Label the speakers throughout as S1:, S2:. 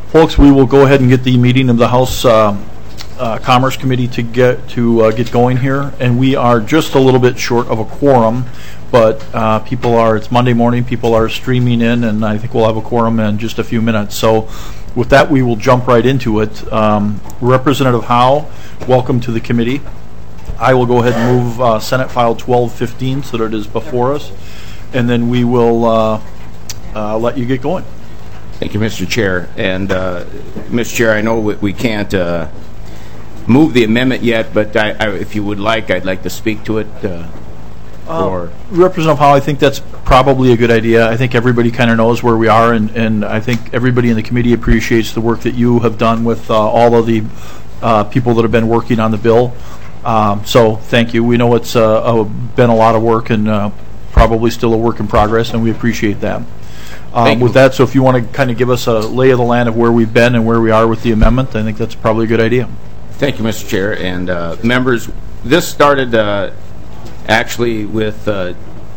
S1: Folks, we will go ahead and get the meeting of the House Commerce Committee to get going here, and we are just a little bit short of a quorum, but it's Monday morning, people are streaming in, and I think we'll have a quorum in just a few minutes. So with that, we will jump right into it. Representative Howe, welcome to the committee. I will go ahead and move Senate File 1215 so that it is before us, and then we will let you get going.
S2: Thank you, Mr. Chair. And, Mr. Chair, I know we can't move the amendment yet, but if you would like, I'd like to speak to it.
S1: Representative Howe, I think that's probably a good idea. I think everybody kind of knows where we are, and I think everybody in the committee appreciates the work that you have done with all of the people that have been working on the bill. So thank you. We know it's been a lot of work and probably still a work in progress, and we appreciate that. With that, so if you want to kind of give us a lay of the land of where we've been and where we are with the amendment, I think that's probably a good idea.
S2: Thank you, Mr. Chair. And members, this started actually with a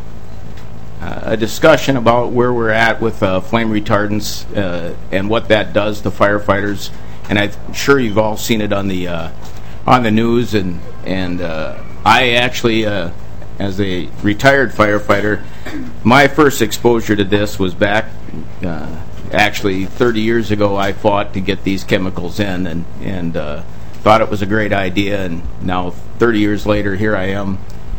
S2: discussion about where we're at with flame retardants and what that does to firefighters. And I'm sure you've all seen it on the news. And I actually, as a retired firefighter, my first exposure to this was back actually 30 years ago. I fought to get these chemicals in and thought it was a great idea, and now 30 years later here I am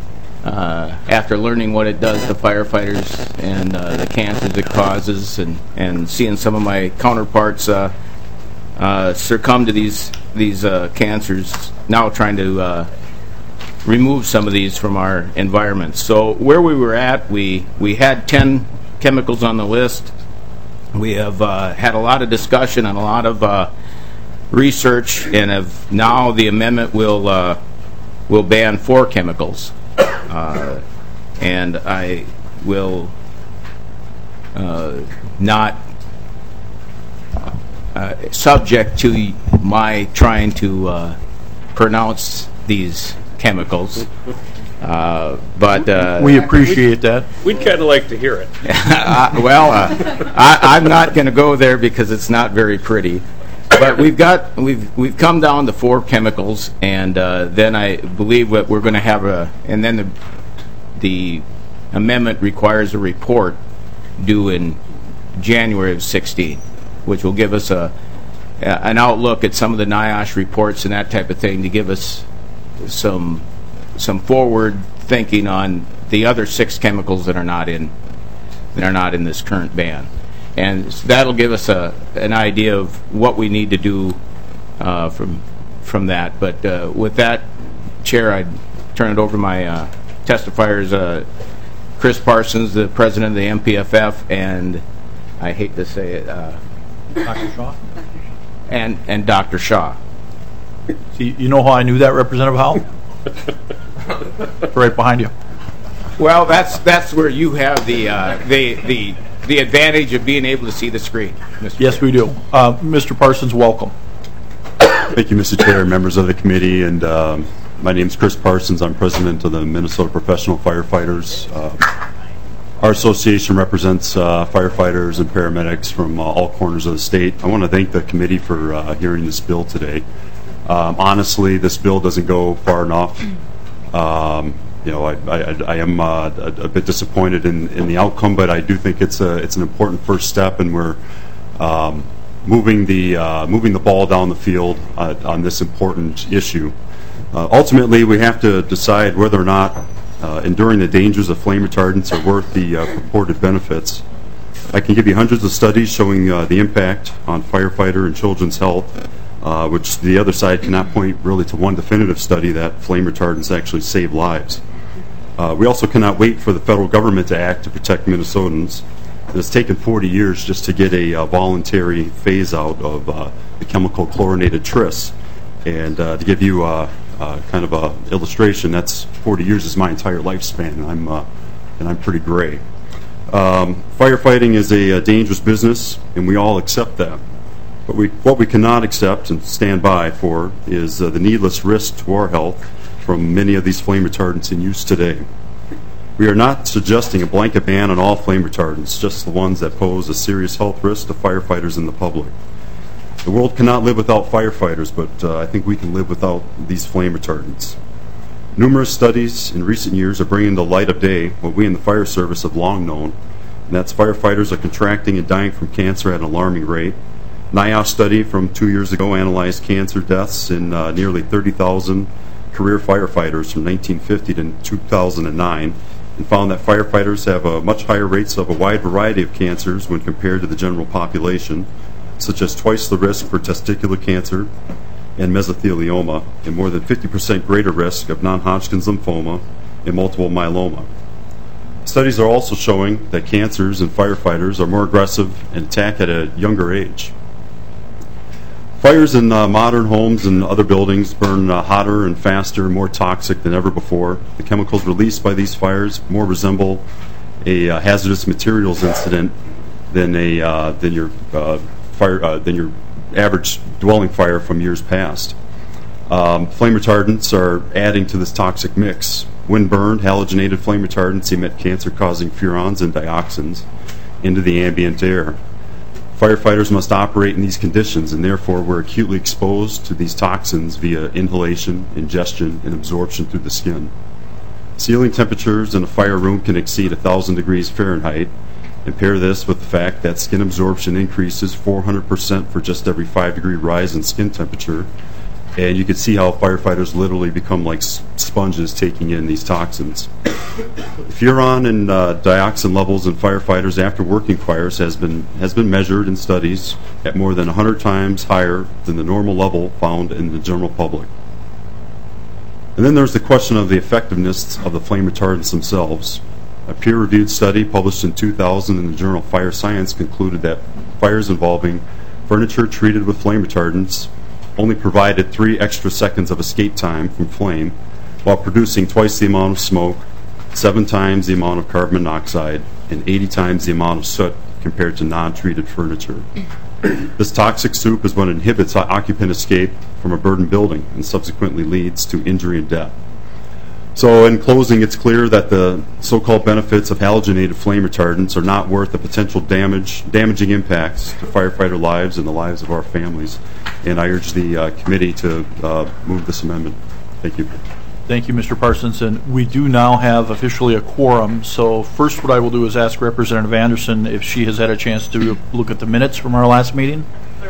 S2: after learning what it does to firefighters and the cancers it causes, and seeing some of my counterparts succumb to these cancers, now trying to remove some of these from our environment. So where we were at, we had 10 chemicals on the list. We have had a lot of discussion and a lot of research, and have now the amendment will ban 4 chemicals, and I will not subject to my trying to pronounce these chemicals, but we
S1: appreciate that.
S3: We'd kind of like to hear it.
S2: I'm not going to go there because it's not very pretty. But we've come down to 4 chemicals, and then I believe that we're going to have and then the amendment requires a report due in January of 16, which will give us an outlook at some of the NIOSH reports and that type of thing, to give us some forward thinking on the other 6 chemicals that are not in this current ban. And so that'll give us an idea of what we need to do from that. But with that, Chair, I'd turn it over to my testifiers, Chris Parsons, the president of the MPFF, and I hate to say it,
S1: Dr. Shaw?
S2: And Dr. Shaw.
S1: See, you know how I knew that, Representative Howe? Right behind you.
S2: Well, that's where you have the advantage of being able to see the screen, Mr.
S1: Yes,
S2: Chair.
S1: we do. Mr. Parsons, welcome.
S4: Thank you, Mr. Chair, members of the committee, and my name is Chris Parsons. I'm president of the Minnesota Professional Firefighters. Our association represents firefighters and paramedics from all corners of the state. I want to thank the committee for hearing this bill today. Honestly, this bill doesn't go far enough. I am a bit disappointed in the outcome, but I do think it's an important first step, and we're moving the ball down the field on this important issue. Ultimately, we have to decide whether or not enduring the dangers of flame retardants are worth the purported benefits. I can give you hundreds of studies showing the impact on firefighter and children's health, which the other side cannot point really to one definitive study that flame retardants actually save lives. We also cannot wait for the federal government to act to protect Minnesotans. It's taken 40 years just to get a voluntary phase out of the chemical chlorinated tris. And to give you kind of a illustration, that's 40 years is my entire lifespan, and I'm pretty gray. Firefighting is a dangerous business, and we all accept that. But what we cannot accept and stand by for is the needless risk to our health from many of these flame retardants in use today. We are not suggesting a blanket ban on all flame retardants, just the ones that pose a serious health risk to firefighters and the public. The world cannot live without firefighters, but I think we can live without these flame retardants. Numerous studies in recent years are bringing to light of day what we in the fire service have long known, and that's firefighters are contracting and dying from cancer at an alarming rate. NIOSH study from 2 years ago analyzed cancer deaths in nearly 30,000 career firefighters from 1950 to 2009 and found that firefighters have much higher rates of a wide variety of cancers when compared to the general population, such as twice the risk for testicular cancer and mesothelioma, and more than 50% greater risk of non-Hodgkin's lymphoma and multiple myeloma. Studies are also showing that cancers in firefighters are more aggressive and attack at a younger age. Fires in modern homes and other buildings burn hotter and faster and more toxic than ever before. The chemicals released by these fires more resemble a hazardous materials incident than your average dwelling fire from years past. Flame retardants are adding to this toxic mix. When burned, halogenated flame retardants emit cancer-causing furans and dioxins into the ambient air. Firefighters must operate in these conditions, and therefore we're acutely exposed to these toxins via inhalation, ingestion, and absorption through the skin. Ceiling temperatures in a fire room can exceed 1,000 degrees Fahrenheit, and pair this with the fact that skin absorption increases 400% for just every 5-degree rise in skin temperature, and you can see how firefighters literally become like sponges taking in these toxins. Furan and dioxin levels in firefighters after working fires has been measured in studies at more than 100 times higher than the normal level found in the general public. And then there's the question of the effectiveness of the flame retardants themselves. A peer-reviewed study published in 2000 in the journal Fire Science concluded that fires involving furniture treated with flame retardants only provided 3 extra seconds of escape time from flame while producing twice the amount of smoke, 7 times the amount of carbon monoxide, and 80 times the amount of soot compared to non-treated furniture. This toxic soup is what inhibits occupant escape from a burned building and subsequently leads to injury and death. So in closing, it's clear that the so-called benefits of halogenated flame retardants are not worth the potential damaging impacts to firefighter lives and the lives of our families. And I urge the committee to move this amendment. Thank you.
S1: Thank you, Mr. Parsons. And we do now have officially a quorum. So first what I will do is ask Representative Anderson if she has had a chance to look at the minutes from our last meeting.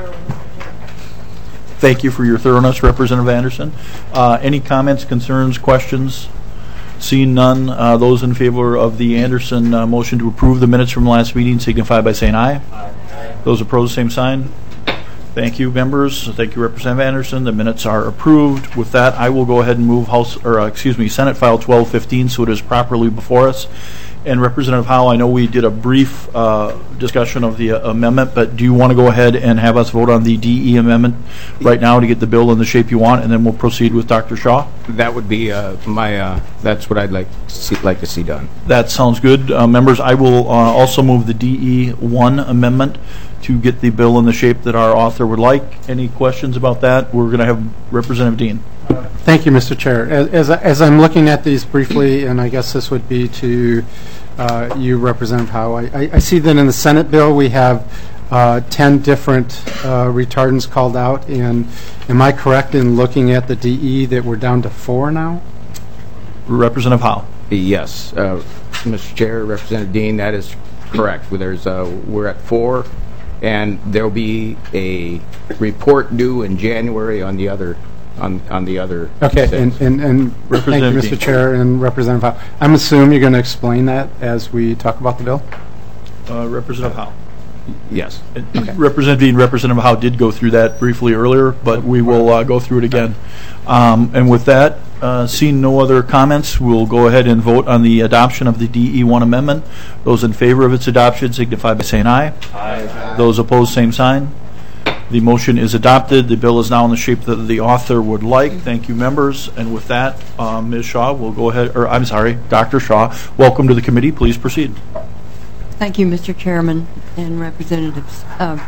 S1: Thank you for your thoroughness, Representative Anderson. Any comments, concerns, questions? Seeing none, those in favor of the Anderson motion to approve the minutes from the last meeting signify by saying aye. Aye. Those opposed, same sign. Thank you, members. Thank you, Representative Anderson. The minutes are approved. With that, I will go ahead and move Senate File 1215, so it is properly before us. And Representative Howell, I know we did a brief discussion of the amendment, but do you want to go ahead and have us vote on the DE amendment right now to get the bill in the shape you want, and then we'll proceed with Dr. Shaw?
S2: That would be that's what I'd like to see done.
S1: That sounds good. Members, I will also move the DE1 amendment to get the bill in the shape that our author would like. Any questions about that? We're going to have Representative Dean.
S3: Thank you, Mr. Chair. As I'm looking at these briefly, and I guess this would be to you, Representative Howe, I see that in the Senate bill we have 10 different retardants called out, and am I correct in looking at the DE that we're down to 4 now?
S1: Representative Howe.
S2: Yes, Mr. Chair, Representative Dean, that is correct. We're at 4, and there'll be a report due in January on the other.
S3: Okay, and thank you, Mr. Chair and Representative Howe. I'm assuming you're going to explain that as we talk about the bill?
S1: Representative Howe.
S2: Yes.
S1: Okay. Representative Dean, Representative Howe did go through that briefly earlier, but we will go through it again. And with that, seeing no other comments, we'll go ahead and vote on the adoption of the DE1 amendment. Those in favor of its adoption signify by saying aye. Aye. Those opposed, same sign. The motion is adopted. The bill is now in the shape that the author would like. Thank you, members. And with that, Ms. Shaw, we'll go ahead, or I'm sorry, Dr. Shaw, welcome to the committee. Please proceed.
S5: Thank you, Mr. Chairman and representatives.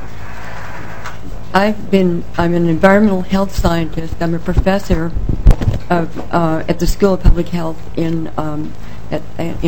S5: I'm an environmental health scientist. I'm a professor at the School of Public Health in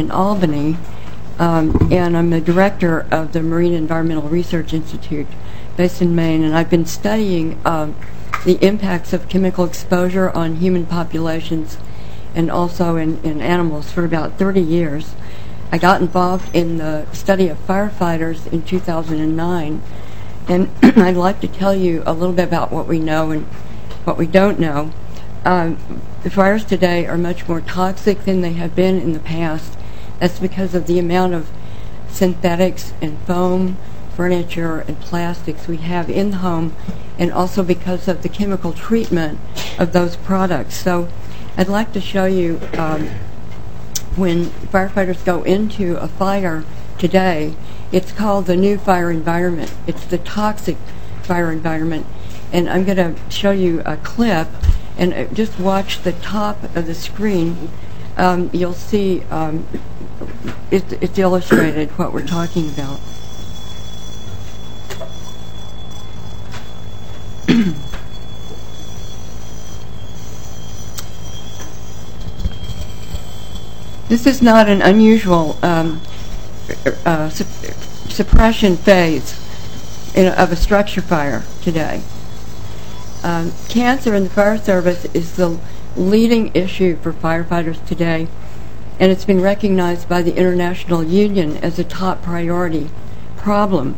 S5: Albany, and I'm the director of the Marine Environmental Research Institute. based in Maine, and I've been studying the impacts of chemical exposure on human populations and also in animals for about 30 years. I got involved in the study of firefighters in 2009, and I'd like to tell you a little bit about what we know and what we don't know. The fires today are much more toxic than they have been in the past. That's because of the amount of synthetics and foam, furniture, and plastics we have in the home, and also because of the chemical treatment of those products. So I'd like to show you when firefighters go into a fire today, it's called the new fire environment. It's the toxic fire environment. And I'm going to show you a clip, and just watch the top of the screen. You'll see it's illustrated what we're talking about. This is not an unusual suppression phase of a structure fire today. Cancer in the fire service is the leading issue for firefighters today, and it's been recognized by the International Union as a top priority problem.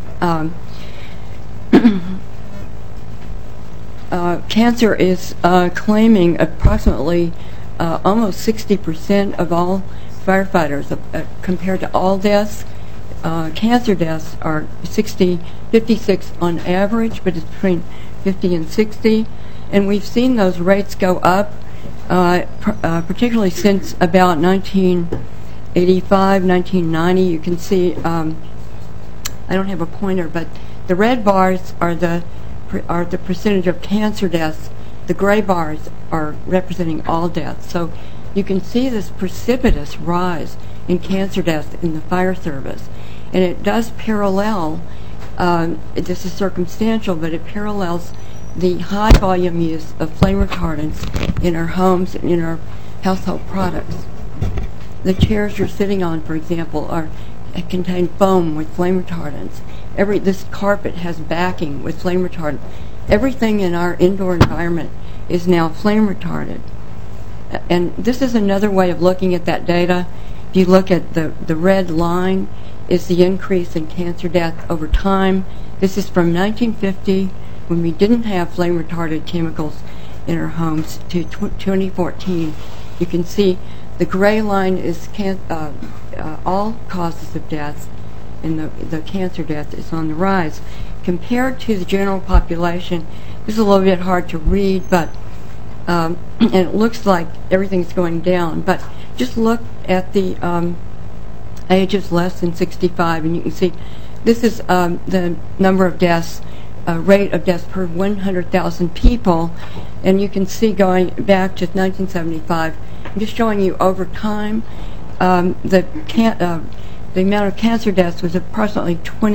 S5: Cancer is claiming approximately almost 60% of all firefighters. Compared to all deaths, cancer deaths are 56 on average, but it's between 50 and 60, and we've seen those rates go up, particularly since about 1985, 1990. You can see, I don't have a pointer, but the red bars are the percentage of cancer deaths. The gray bars are representing all deaths. So you can see this precipitous rise in cancer deaths in the fire service, and it does parallel. This is circumstantial, but it parallels the high volume use of flame retardants in our homes and in our household products. The chairs you're sitting on, for example, contain foam with flame retardants. This carpet has backing with flame retardant. Everything in our indoor environment is now flame retarded. And this is another way of looking at that data. If you look at the red line, is the increase in cancer death over time. This is from 1950, when we didn't have flame retardant chemicals in our homes, to 2014. You can see the gray line is all causes of death, and the cancer death is on the rise. Compared to the general population, this is a little bit hard to read, but and it looks like everything's going down. But just look at the ages less than 65, and you can see this is the number of deaths, rate of deaths per 100,000 people, and you can see going back to 1975. I'm just showing you over time. The amount of cancer deaths was approximately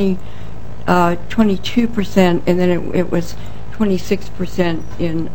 S5: 22%, and then it was 26% in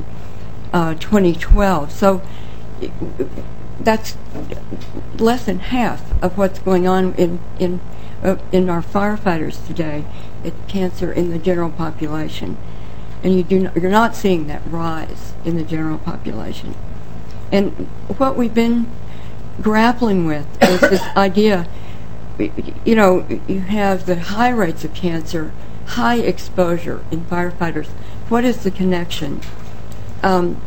S5: 2012. So that's less than half of what's going on in our firefighters today. It's cancer in the general population, and you're not seeing that rise in the general population. And what we've been grappling with is this idea. You know, you have the high rates of cancer, high exposure in firefighters. What is the connection? In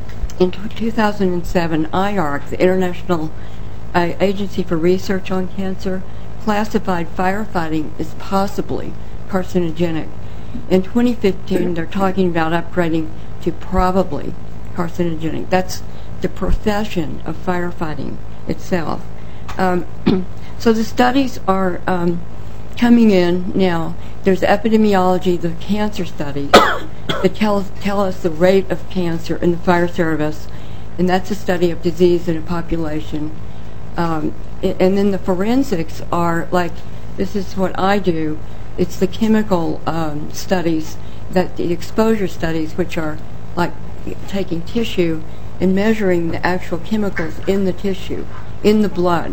S5: 2007, IARC, the International Agency for Research on Cancer, classified firefighting as possibly carcinogenic. In 2015, they're talking about upgrading to probably carcinogenic. That's the profession of firefighting itself. So the studies are coming in now. There's epidemiology, the cancer studies that tell us the rate of cancer in the fire service, and that's a study of disease in a population. And then the forensics are like, this is what I do. It's the chemical studies, the exposure studies, which are like taking tissue and measuring the actual chemicals in the tissue, in the blood.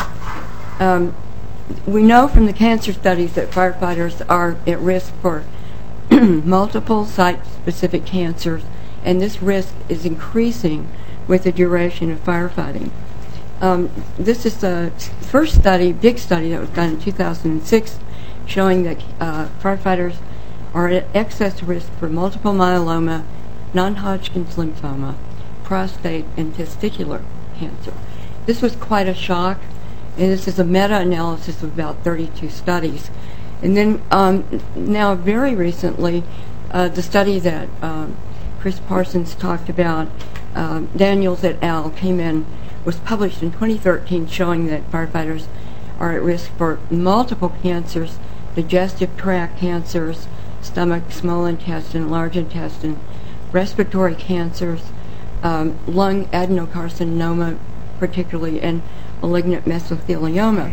S5: We know from the cancer studies that firefighters are at risk for multiple site-specific cancers, and this risk is increasing with the duration of firefighting. This is the first study, big study, that was done in 2006, showing that firefighters are at excess risk for multiple myeloma, non-Hodgkin's lymphoma, prostate, and testicular cancer. This was quite a shock, and this is a meta-analysis of about 32 studies. And then now very recently, the study that Chris Parsons talked about, Daniels et al. Was published in 2013, showing that firefighters are at risk for multiple cancers, digestive tract cancers, stomach, small intestine, large intestine, respiratory cancers, lung adenocarcinoma particularly, and malignant mesothelioma.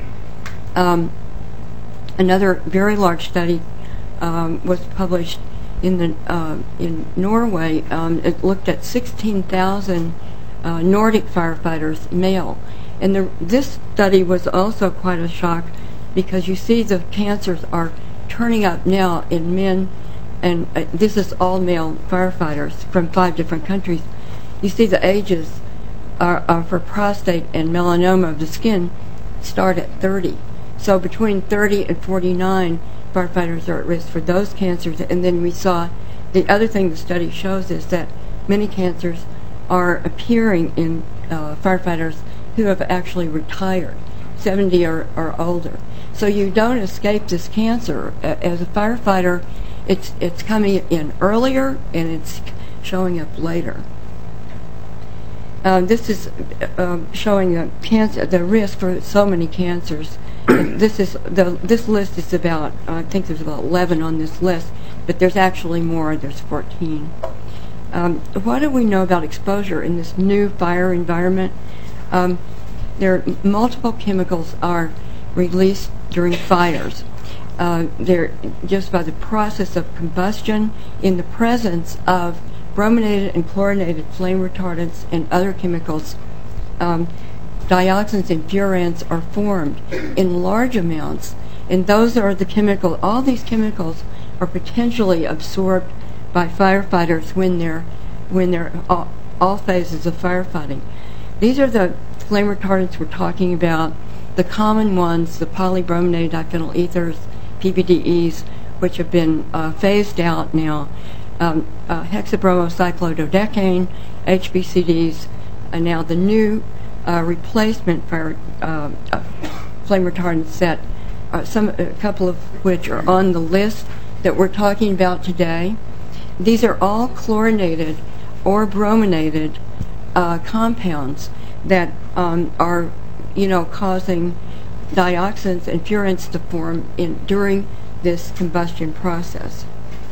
S5: Another very large study was published in Norway. It looked at 16,000 Nordic firefighters, male. And this study was also quite a shock, because you see the cancers are turning up now in men, and this is all male firefighters from 5 different countries. You see the ages are for prostate and melanoma of the skin start at 30. So between 30 and 49, firefighters are at risk for those cancers. And then we saw the other thing the study shows is that many cancers are appearing in firefighters who have actually retired, 70 or older. So you don't escape this cancer. As a firefighter, it's coming in earlier and it's showing up later. This is showing the risk for so many cancers. This list is about, I think there's about 11 on this list, but there's actually more. There's 14. What do we know about exposure in this new fire environment? Multiple chemicals are released during fires. They're just by the process of combustion in the presence of brominated and chlorinated flame retardants and other chemicals. Dioxins and furans are formed in large amounts, and those are the chemicals. All these chemicals are potentially absorbed by firefighters when they're all phases of firefighting. These are the flame retardants we're talking about. The common ones, the polybrominated diphenyl ethers, PBDEs, which have been phased out now, hexabromocyclododecane, HBCDs, and now the new replacement for flame retardant set, a couple of which are on the list that we're talking about today. These are all chlorinated or brominated compounds that are, causing dioxins and furans to form during this combustion process.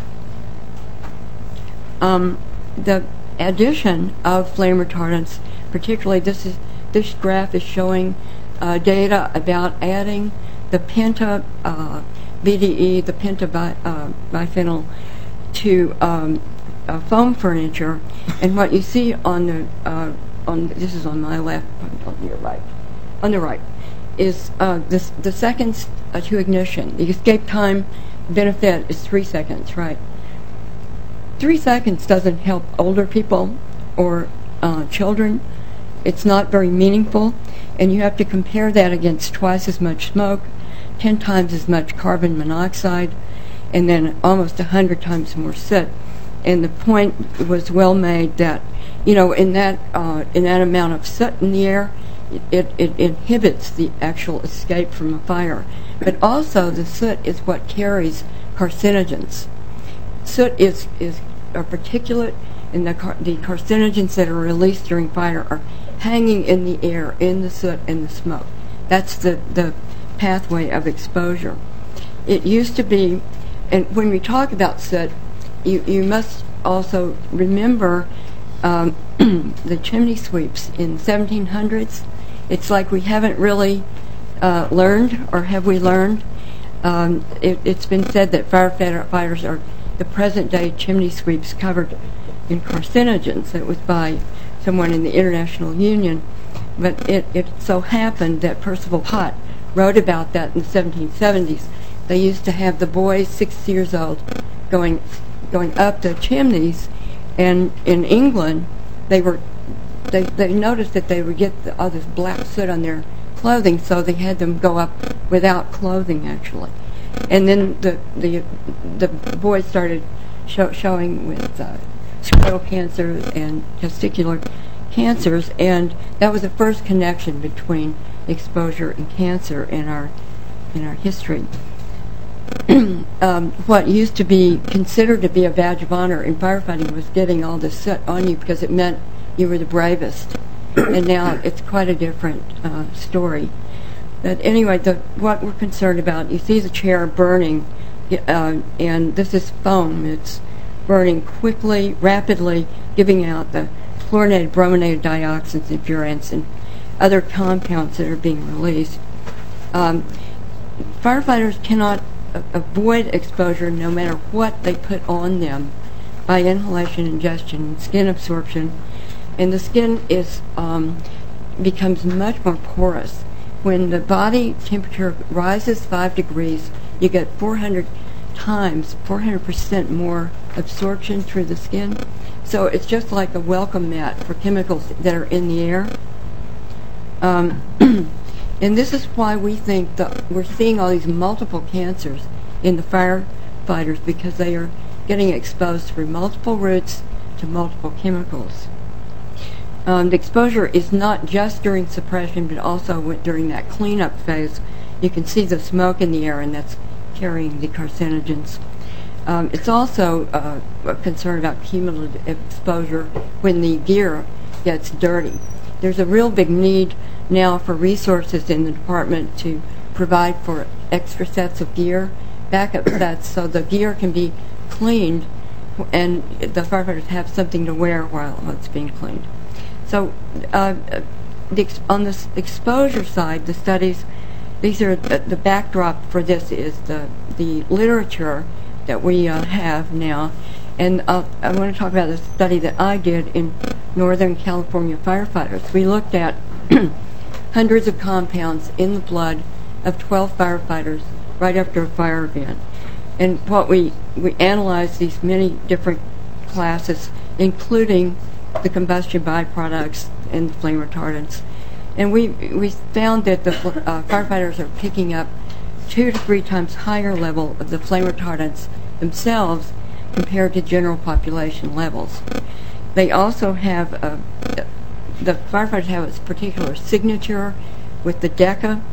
S5: The addition of flame retardants, particularly this graph is showing data about adding the penta BDE, the penta biphenyl, to foam furniture, and what you see on this is on my left, on your right, on the right, is the seconds to ignition. The escape time benefit is 3 seconds, right? 3 seconds doesn't help older people or children. It's not very meaningful, and you have to compare that against twice as much smoke, 10 times as much carbon monoxide, and then almost 100 times more soot. And the point was well made that, in that amount of soot in the air, it inhibits the actual escape from a fire. But also the soot is what carries carcinogens. Soot is a particulate, and the carcinogens that are released during fire are hanging in the air, in the soot and the smoke. That's the pathway of exposure. It used to be, and when we talk about soot, you must also remember the chimney sweeps in the 1700s. It's like we haven't really learned, or have we learned? It's been said that firefighters are the present-day chimney sweeps covered in carcinogens. It was by someone in the International Union, but it so happened that Percival Pott wrote about that in the 1770s. They used to have the boys, 6 years old, going up the chimneys, and in England, they noticed that they would get all this black soot on their clothing, so they had them go up without clothing, actually. And then the boys started showing with scrotal cancer and testicular cancers, and that was the first connection between exposure and cancer in our history. What used to be considered to be a badge of honor in firefighting was getting all this soot on you because it meant you were the bravest, and now it's quite a different story. But anyway, what we're concerned about, you see the chair burning, and this is foam. It's burning quickly, rapidly, giving out the fluorinated, brominated dioxins and furans and other compounds that are being released. Firefighters cannot avoid exposure no matter what they put on them by inhalation, ingestion, and skin absorption. And the skin becomes much more porous. When the body temperature rises 5 degrees, you get 400% more absorption through the skin. So it's just like a welcome mat for chemicals that are in the air. And this is why we think that we're seeing all these multiple cancers in the firefighters, because they are getting exposed through multiple routes to multiple chemicals. The exposure is not just during suppression, but also during that cleanup phase. You can see the smoke in the air, and that's carrying the carcinogens. It's also a concern about cumulative exposure when the gear gets dirty. There's a real big need now for resources in the department to provide for extra sets of gear, backup sets, so the gear can be cleaned and the firefighters have something to wear while it's being cleaned. So on the exposure side, the studies, these are the backdrop for this is the literature that we have now. And I want to talk about the study that I did in Northern California firefighters. We looked at hundreds of compounds in the blood of 12 firefighters right after a fire event. And what we analyzed these many different classes, including the combustion byproducts and the flame retardants. And we found that the firefighters are picking up 2 to 3 times higher level of the flame retardants themselves compared to general population levels. They also have, the firefighters have a particular signature with the DECA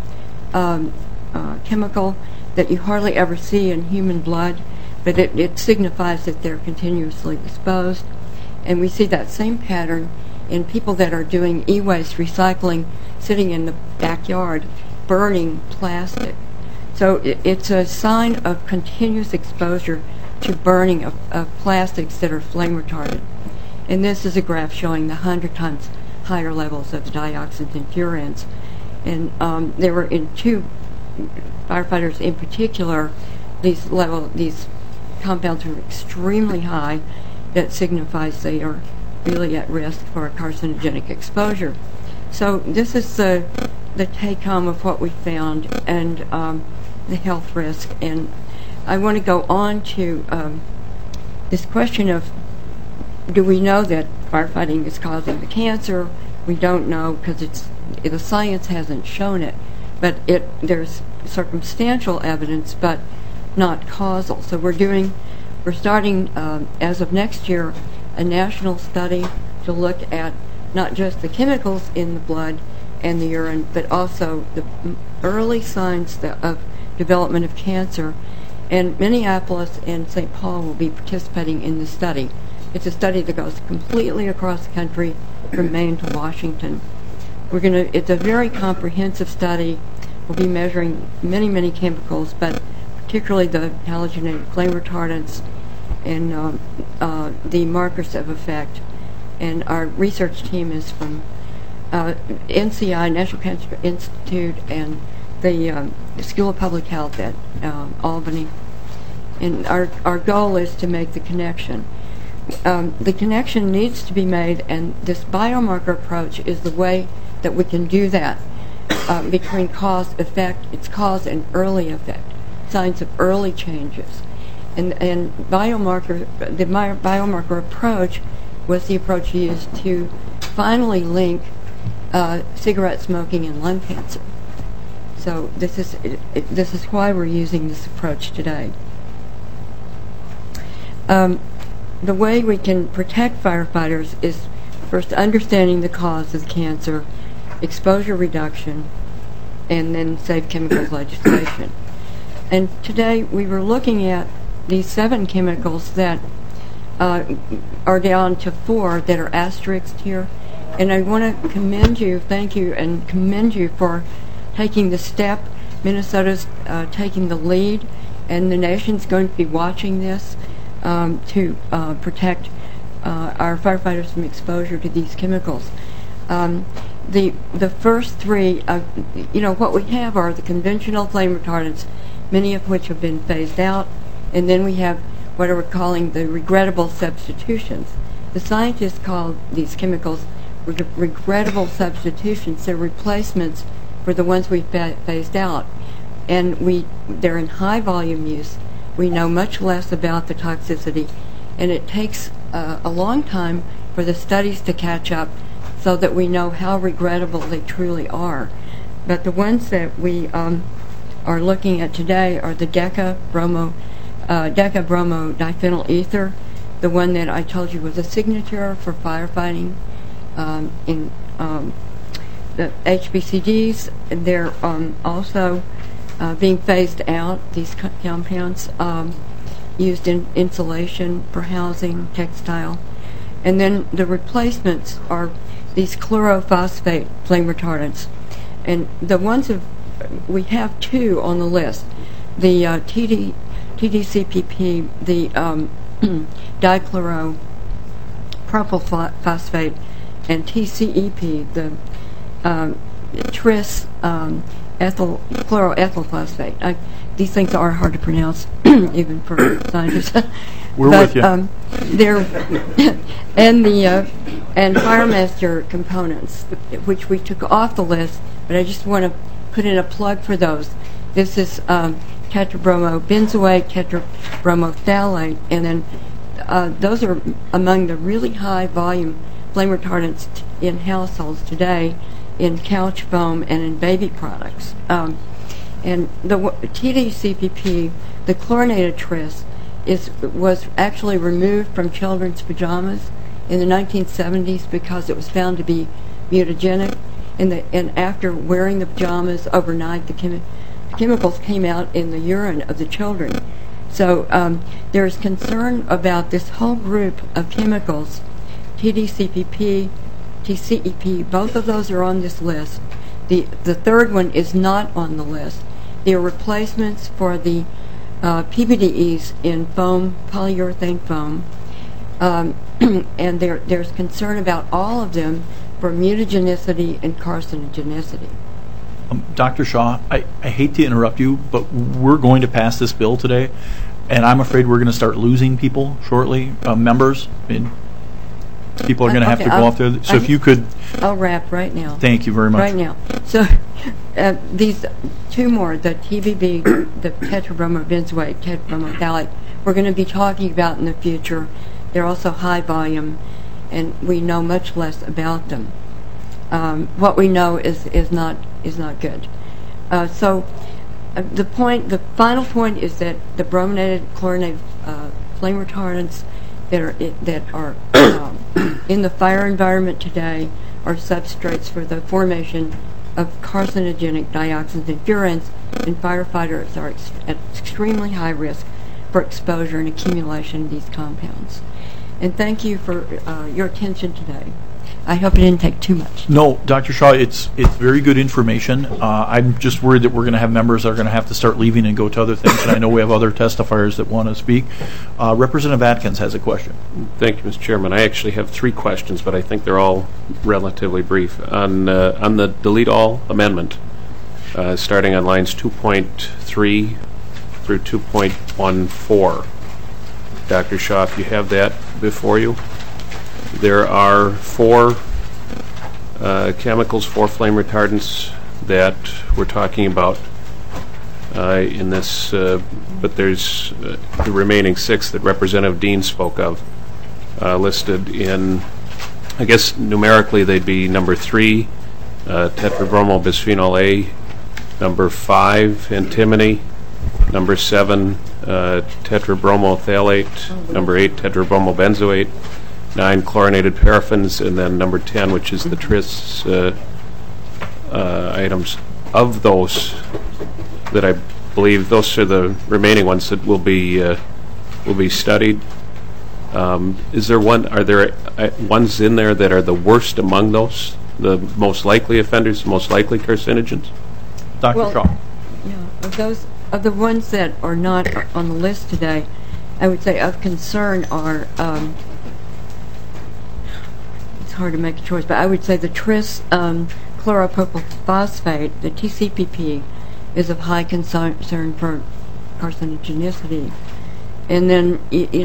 S5: chemical that you hardly ever see in human blood, but it signifies that they're continuously exposed. And we see that same pattern in people that are doing e-waste recycling, sitting in the backyard, burning plastic. So it's a sign of continuous exposure to burning of plastics that are flame retardant. And this is a graph showing the 100 times higher levels of dioxins and furans. And there were in 2 firefighters in particular, these compounds were extremely high. That signifies they are really at risk for a carcinogenic exposure. So this is the take-home of what we found and the health risk. And I want to go on to this question of, do we know that firefighting is causing the cancer? We don't know because the science hasn't shown it, but there's circumstantial evidence, but not causal. So we're starting as of next year a national study to look at not just the chemicals in the blood and the urine, but also the early signs of development of cancer. And Minneapolis and St. Paul will be participating in this study. It's a study that goes completely across the country from Maine to Washington. It's a very comprehensive study. We'll be measuring many, many chemicals, but particularly the halogenated flame retardants and the markers of effect. And our research team is from NCI, National Cancer Institute, and the School of Public Health at Albany. And our goal is to make the connection. The connection needs to be made, and this biomarker approach is the way that we can do that between cause, effect, its cause and early effect, signs of early changes. And the biomarker approach was the approach used to finally link cigarette smoking and lung cancer. So this is why we're using this approach today. The way we can protect firefighters is first understanding the cause of cancer, exposure reduction, and then safe chemicals legislation. And today we were looking at these 7 chemicals that are down to 4 that are asterisked here. And I want to commend you, thank you, and commend you for taking the step. Minnesota's taking the lead, and the nation's going to be watching this to protect our firefighters from exposure to these chemicals. The first 3, what we have are the conventional flame retardants, many of which have been phased out, and then we have what we're calling the regrettable substitutions. The scientists call these chemicals regrettable substitutions. They're replacements for the ones we phased out, and they're in high volume use. We know much less about the toxicity, and it takes a long time for the studies to catch up so that we know how regrettable they truly are. But the ones that we are looking at today are the deca-bromo diphenyl ether, the one that I told you was a signature for firefighting. In the HBCDs, they're also being phased out, these compounds used in insulation for housing, textile. And then the replacements are these chlorophosphate flame retardants. And the ones we have 2 on the list. The TDCPP, the dichloropropylphosphate, and TCEP, the tris chloroethylphosphate. These things are hard to pronounce, even for scientists.
S1: We're with you.
S5: They're and FireMaster components, which we took off the list, but I just want to put in a plug for those. This is tetrabromobenzoate, tetrabromophthaleate, and then those are among the really high volume flame retardants in households today, in couch foam and in baby products. And the TDCPP, the chlorinated tris, was actually removed from children's pajamas in the 1970s because it was found to be mutagenic. And after wearing the pajamas overnight, the chemicals came out in the urine of the children. So there's concern about this whole group of chemicals, TDCPP, TCEP, both of those are on this list. The third one is not on the list. They are replacements for the PBDEs in foam, polyurethane foam, and there's concern about all of them for mutagenicity and carcinogenicity.
S1: Dr. Shaw, I hate to interrupt you, but we're going to pass this bill today, and I'm afraid we're going to start losing people shortly, members. People are going to have to go off there. So if you could...
S5: I'll wrap right now.
S1: Thank you very much.
S5: Right now. So these 2 more, the TBB, the tetrabromobenzoate, tetrabromophthaleate, we're going to be talking about in the future. They're also high volume, and we know much less about them. What we know is not good. So the final point is that the brominated, chlorinated flame retardants that are in the fire environment today are substrates for the formation of carcinogenic dioxins and furans, and firefighters are at extremely high risk for exposure and accumulation of these compounds. And thank you for your attention today. I hope it didn't take too much.
S1: No, Dr. Shaw, it's very good information. I'm just worried that we're going to have members that are going to have to start leaving and go to other things, and I know we have other testifiers that want to speak. Representative Atkins has a question.
S6: Thank you, Mr. Chairman. I actually have 3 questions, but I think they're all relatively brief. On the delete all amendment, starting on lines 2.3 through 2.14, Dr. Shaw, if you have that before you. There are 4 chemicals, 4 flame retardants that we're talking about in this, but there's the remaining 6 that Representative Dean spoke of listed in, I guess numerically they'd be number 3, tetrabromo bisphenol A, number 5, antimony, number 7, tetrabromo phthalate, number 8, tetrabromo benzoate, 9, chlorinated paraffins, and then number 10, which is the tris items. Of those, that I believe those are the remaining ones that will be studied. Is there one? Are there ones in there that are the worst among those? The most likely offenders, most likely carcinogens?
S1: Dr.
S5: Well,
S1: Shaw.
S5: Yeah, of the ones that are not on the list today, I would say of concern are. It's hard to make a choice, but I would say the tris chloropropyl phosphate, the TCPP, is of high concern for carcinogenicity. And then,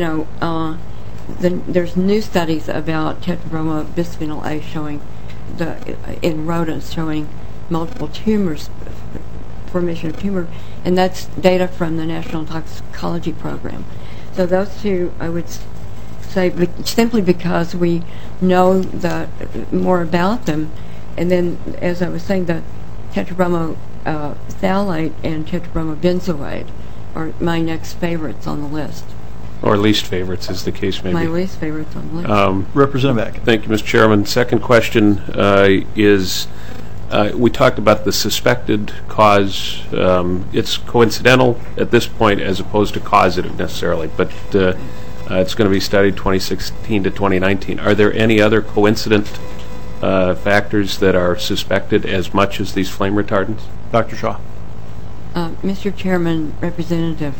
S5: then there's new studies about tetrabromo bisphenol A showing in rodents showing multiple tumors, formation of tumor, and that's data from the National Toxicology Program. So those two, I would say, simply because we know more about them. And then, as I was saying, the tetrabromo phthalate and tetrabromo benzoate are my next favorites on the list.
S6: Or least favorites, as the case may be.
S5: My least favorites on the list.
S1: Representative Atkins.
S6: Thank you, Mr. Chairman. Second question is, we talked about the suspected cause. It's coincidental at this point as opposed to causative necessarily, but it's going to be studied 2016 to 2019. Are there any other coincident factors that are suspected as much as these flame retardants?
S1: Dr. Shaw.
S5: Mr. Chairman, Representative,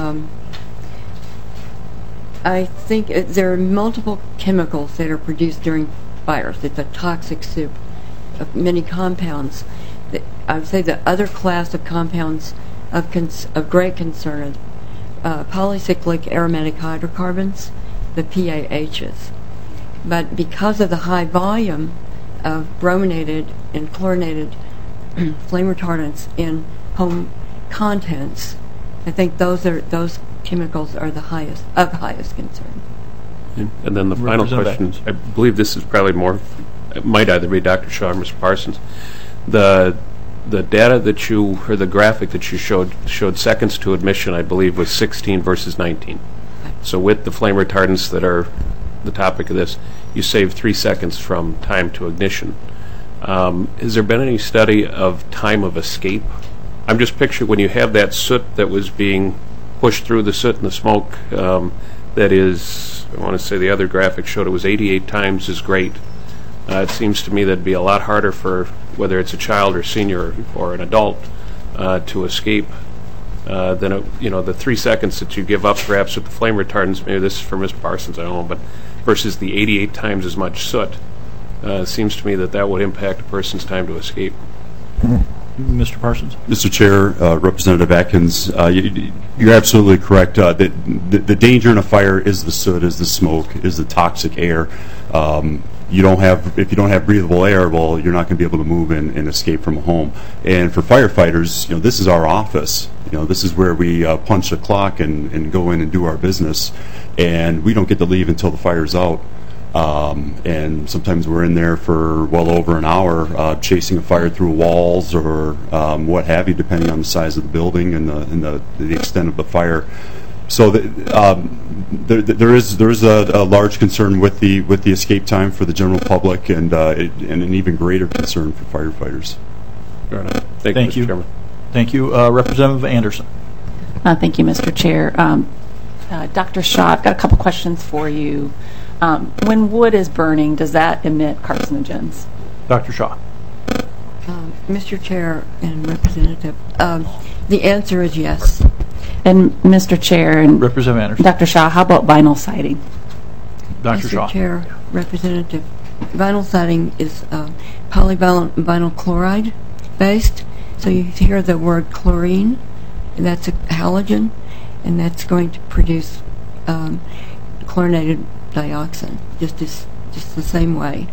S5: I think there are multiple chemicals that are produced during fires. It's a toxic soup of many compounds. I would say the other class of compounds of great concern are polycyclic aromatic hydrocarbons, the PAHs. But because of the high volume of brominated and chlorinated flame retardants in home contents, I think those chemicals are the highest concern.
S6: And then the final question, I believe this is probably more, it might either be Dr. Shaw or Mr. Parsons. The data that you, or the graphic that you showed seconds to admission, I believe, was 16 versus 19. So with the flame retardants that are the topic of this, you save 3 seconds from time to ignition. Has there been any study of time of escape? I'm just picturing when you have that soot that was being pushed through, the soot and the smoke, that is, I want to say the other graphic showed it was 88 times as great. It seems to me that'd be a lot harder for whether it's a child or senior or an adult to escape than the 3 seconds that you give up perhaps with the flame retardants. Maybe this is for Ms. Parsons, I don't know, but versus the 88 times as much soot. It seems to me that would impact a person's time to escape.
S1: Mr. Parsons.
S4: Mr. Chair, Representative Atkins, you're absolutely correct. The danger in a fire is the soot, is the smoke, is the toxic air. If you don't have breathable air, well, you're not going to be able to move and escape from a home. And for firefighters, this is our office. This is where we punch the clock and go in and do our business. And we don't get to leave until the fire's out. And sometimes we're in there for well over an hour chasing a fire through walls or what have you, depending on the size of the building and the extent of the fire. So there is a large concern with the escape time for the general public and an even greater concern for firefighters.
S6: Fair enough. Thank you, Mr. Chairman.
S1: Thank you. Representative Anderson.
S7: Thank you, Mr. Chair. Dr. Shaw, I've got a couple questions for you. When wood is burning, does that emit carcinogens?
S1: Dr. Shaw.
S5: Mr. Chair and Representative, the answer is yes.
S7: And Mr. Chair and
S1: Representative Anderson.
S7: Dr. Shaw, how about vinyl siding?
S1: Dr. Shaw.
S5: Mr. Chair, Representative, vinyl siding is polyvinyl chloride based. So you hear the word chlorine, and that's a halogen, and that's going to produce chlorinated dioxin, just the same way.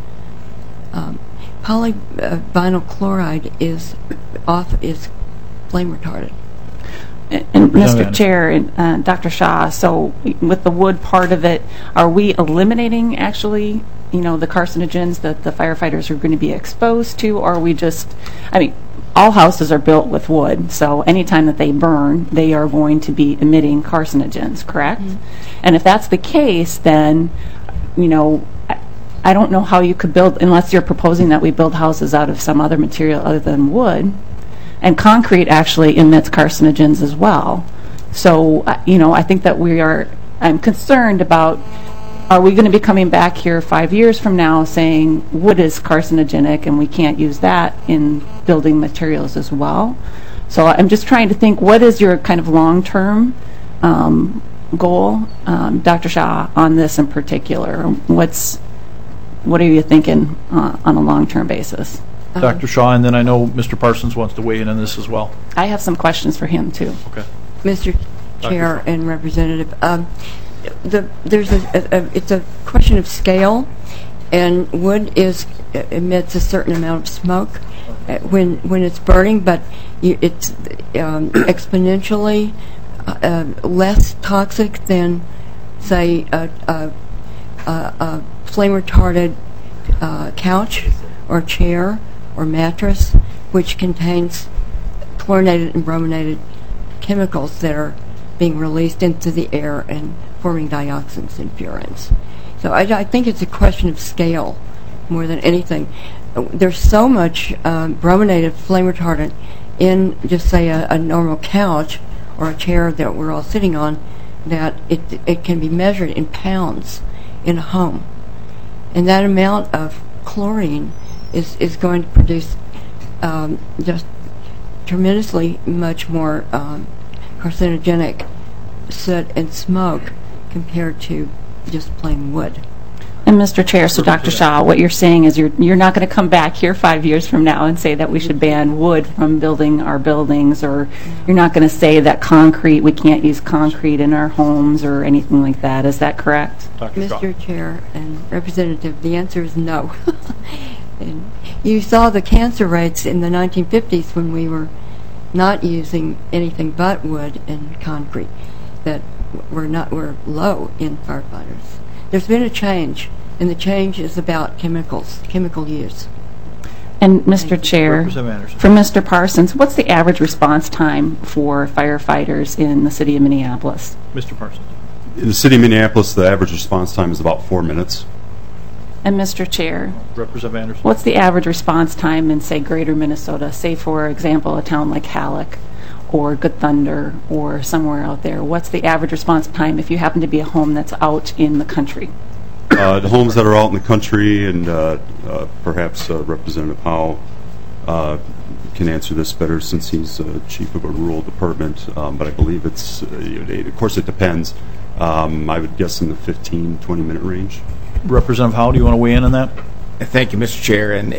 S5: Polyvinyl chloride is flame retardant.
S7: And Mr. Chair and Dr. Shaw, so with the wood part of it, are we eliminating actually, the carcinogens that the firefighters are going to be exposed to, or are we just, all houses are built with wood, so anytime that they burn, they are going to be emitting carcinogens, correct? Mm-hmm. And if that's the case, then, I don't know how you could build, unless you're proposing that we build houses out of some other material other than wood. And concrete actually emits carcinogens as well. So, I think that I'm concerned about, are we going to be coming back here 5 years from now saying wood is carcinogenic and we can't use that in building materials as well? So I'm just trying to think, what is your kind of long-term goal, Dr. Shaw, on this in particular? What are you thinking on a long-term basis?
S1: Dr. Shaw, and then I know Mr. Parsons wants to weigh in on this as well.
S7: I have some questions for him, too.
S1: Okay.
S5: Mr. Chair and Representative, it's a question of scale, and wood emits a certain amount of smoke when it's burning, but it's exponentially less toxic than, say, a flame-retarded couch or chair or mattress, which contains chlorinated and brominated chemicals that are being released into the air and forming dioxins and furans. So I think it's a question of scale more than anything. There's so much brominated flame retardant in, just say, a normal couch or a chair that we're all sitting on, that it can be measured in pounds in a home. And that amount of chlorine is going to produce just tremendously much more carcinogenic soot and smoke compared to just plain wood.
S7: And Mr. Chair, so Dr. Shaw, what you're saying is you're not going to come back here 5 years from now and say that we should ban wood from building our buildings, or you're not going to say that we can't use concrete in our homes or anything like that. Is that correct?
S5: Mr. Chair and Representative, the answer is no. And you saw the cancer rates in the 1950s when we were not using anything but wood and concrete, that were low in firefighters. There's been a change, and the change is about chemical use.
S7: And Mr. Chair, for Mr. Parsons, what's the average response time for firefighters in the city of Minneapolis?
S1: Mr. Parsons.
S4: In the city of Minneapolis, the average response time is about 4 minutes.
S7: And Mr. Chair,
S1: Representative Anderson.
S7: What's the average response time in, say, greater Minnesota? Say, for example, a town like Halleck or Good Thunder or somewhere out there. What's the average response time if you happen to be a home that's out in the country?
S4: The homes that are out in the country, and perhaps Representative Howe can answer this better since he's chief of a rural department, but I believe of course it depends. I would guess in the 15, 20-minute range.
S1: Representative Howe, do you want to weigh in on that?
S2: Thank you, Mr. Chair. And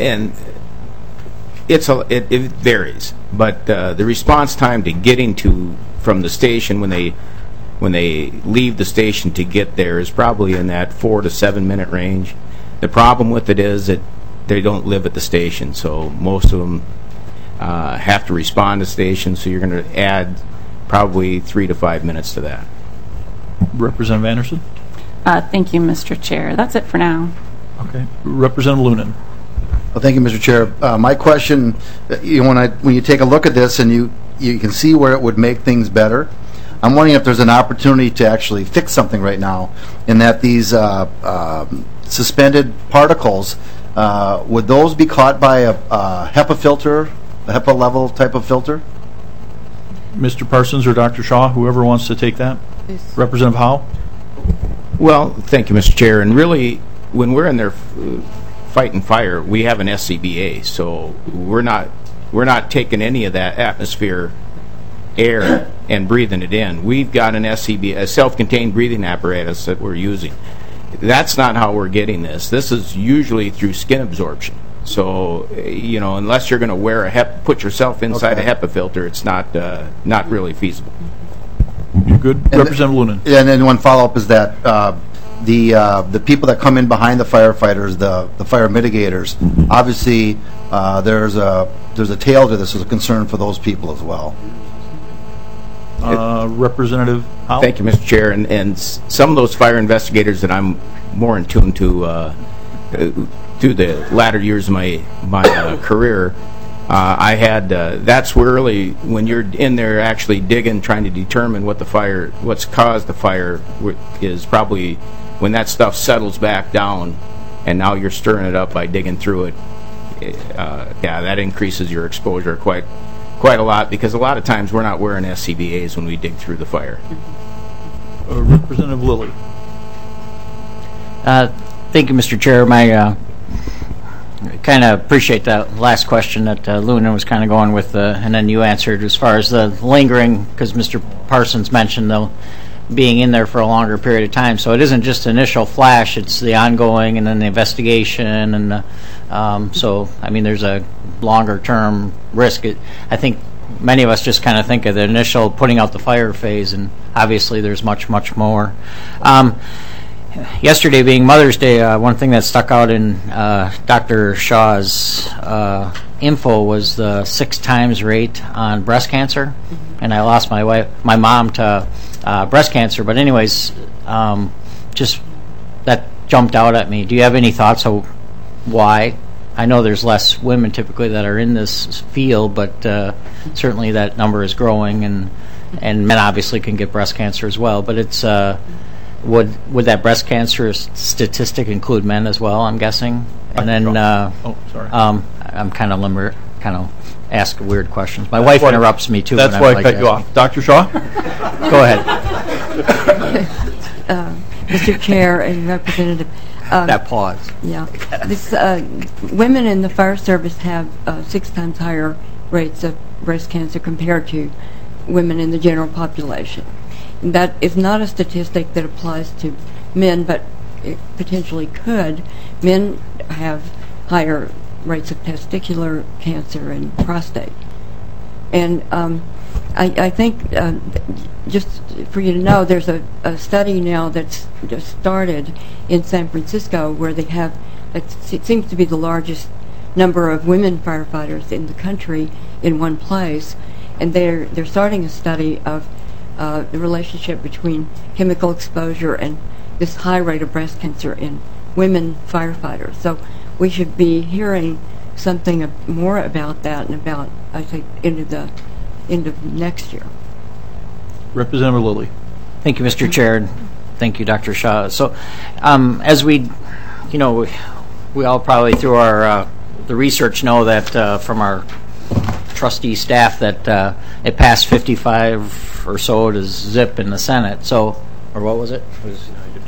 S2: it varies, but the response time to getting from the station when they leave the station to get there is probably in that 4 to 7 minute range. The problem with it is that they don't live at the station, so most of them have to respond to stations. So you're going to add probably 3 to 5 minutes to that.
S1: Representative Anderson.
S7: Thank you, Mr. Chair. That's it for now.
S1: Okay. Representative Lunan.
S8: Well, thank you, Mr. Chair. My question, when you take a look at this and you can see where it would make things better, I'm wondering if there's an opportunity to actually fix something right now, in that these suspended particles, would those be caught by a HEPA filter, a HEPA level type of filter?
S1: Mr. Parsons or Dr. Shaw, whoever wants to take that.
S5: Yes.
S1: Representative Howe.
S2: Well, thank you, Mr. Chair. And really, when we're in there fighting fire, we have an SCBA, so we're not taking any of that atmosphere air and breathing it in. We've got an SCBA, a self-contained breathing apparatus that we're using. That's not how we're getting this. This is usually through skin absorption. So, unless you're going to put yourself inside a HEPA filter, it's not really feasible.
S1: You're good. Representative Lunan.
S8: And then one follow-up is that the people that come in behind the firefighters, the fire mitigators, obviously there's a tail to this. There's a concern for those people as well.
S1: Representative Howell?
S2: Thank you, Mr. Chair. And some of those fire investigators that I'm more in tune to through the latter years of my career, I had that's where really when you're in there actually digging, trying to determine what's caused the fire is probably when that stuff settles back down, and now you're stirring it up by digging through it. That increases your exposure quite a lot, because a lot of times we're not wearing SCBAs when we dig through the fire.
S1: Representative Lilly.
S9: Thank you, Mr. Chair. I kind of appreciate that last question that Luna was kind of going with, and then you answered as far as the lingering, because Mr. Parsons mentioned the being in there for a longer period of time. So it isn't just initial flash; it's the ongoing, and then the investigation, and so I mean, there's a longer-term risk. I think many of us just kind of think of the initial putting out the fire phase, and obviously there's much, much more. Yesterday being Mother's Day, one thing that stuck out in Dr. Shaw's info was the 6 times rate on breast cancer, and I lost my mom to breast cancer. But anyways, just that jumped out at me. Do you have any thoughts of why? I know there's less women typically that are in this field, but certainly that number is growing, and men obviously can get breast cancer as well. But it's would that breast cancer statistic include men as well? I'm guessing. And then
S1: sorry.
S9: I'm kind of ask weird questions. My wife interrupts me too.
S1: That's why I cut you off. Dr. Shaw?
S9: Go ahead.
S5: Mr. Chair and Representative.
S9: That pause.
S5: Yeah. Women in the fire service have 6 times higher rates of breast cancer compared to women in the general population. And that is not a statistic that applies to men, but it potentially could. Men have higher rates of testicular cancer and prostate. And I think, just for you to know, there's a study now that's just started in San Francisco where they have, it seems to be the largest number of women firefighters in the country in one place, and they're starting a study of the relationship between chemical exposure and this high rate of breast cancer in women firefighters. So we should be hearing something more about that, and about, I think, end of next year.
S1: Representative Lilly.
S9: Thank you, Mr. Chair, and thank you, Dr. Shaw. So, as we all probably through our the research know that from our trustee staff that it passed 55 or so to zip in the Senate. So, or what was it? It was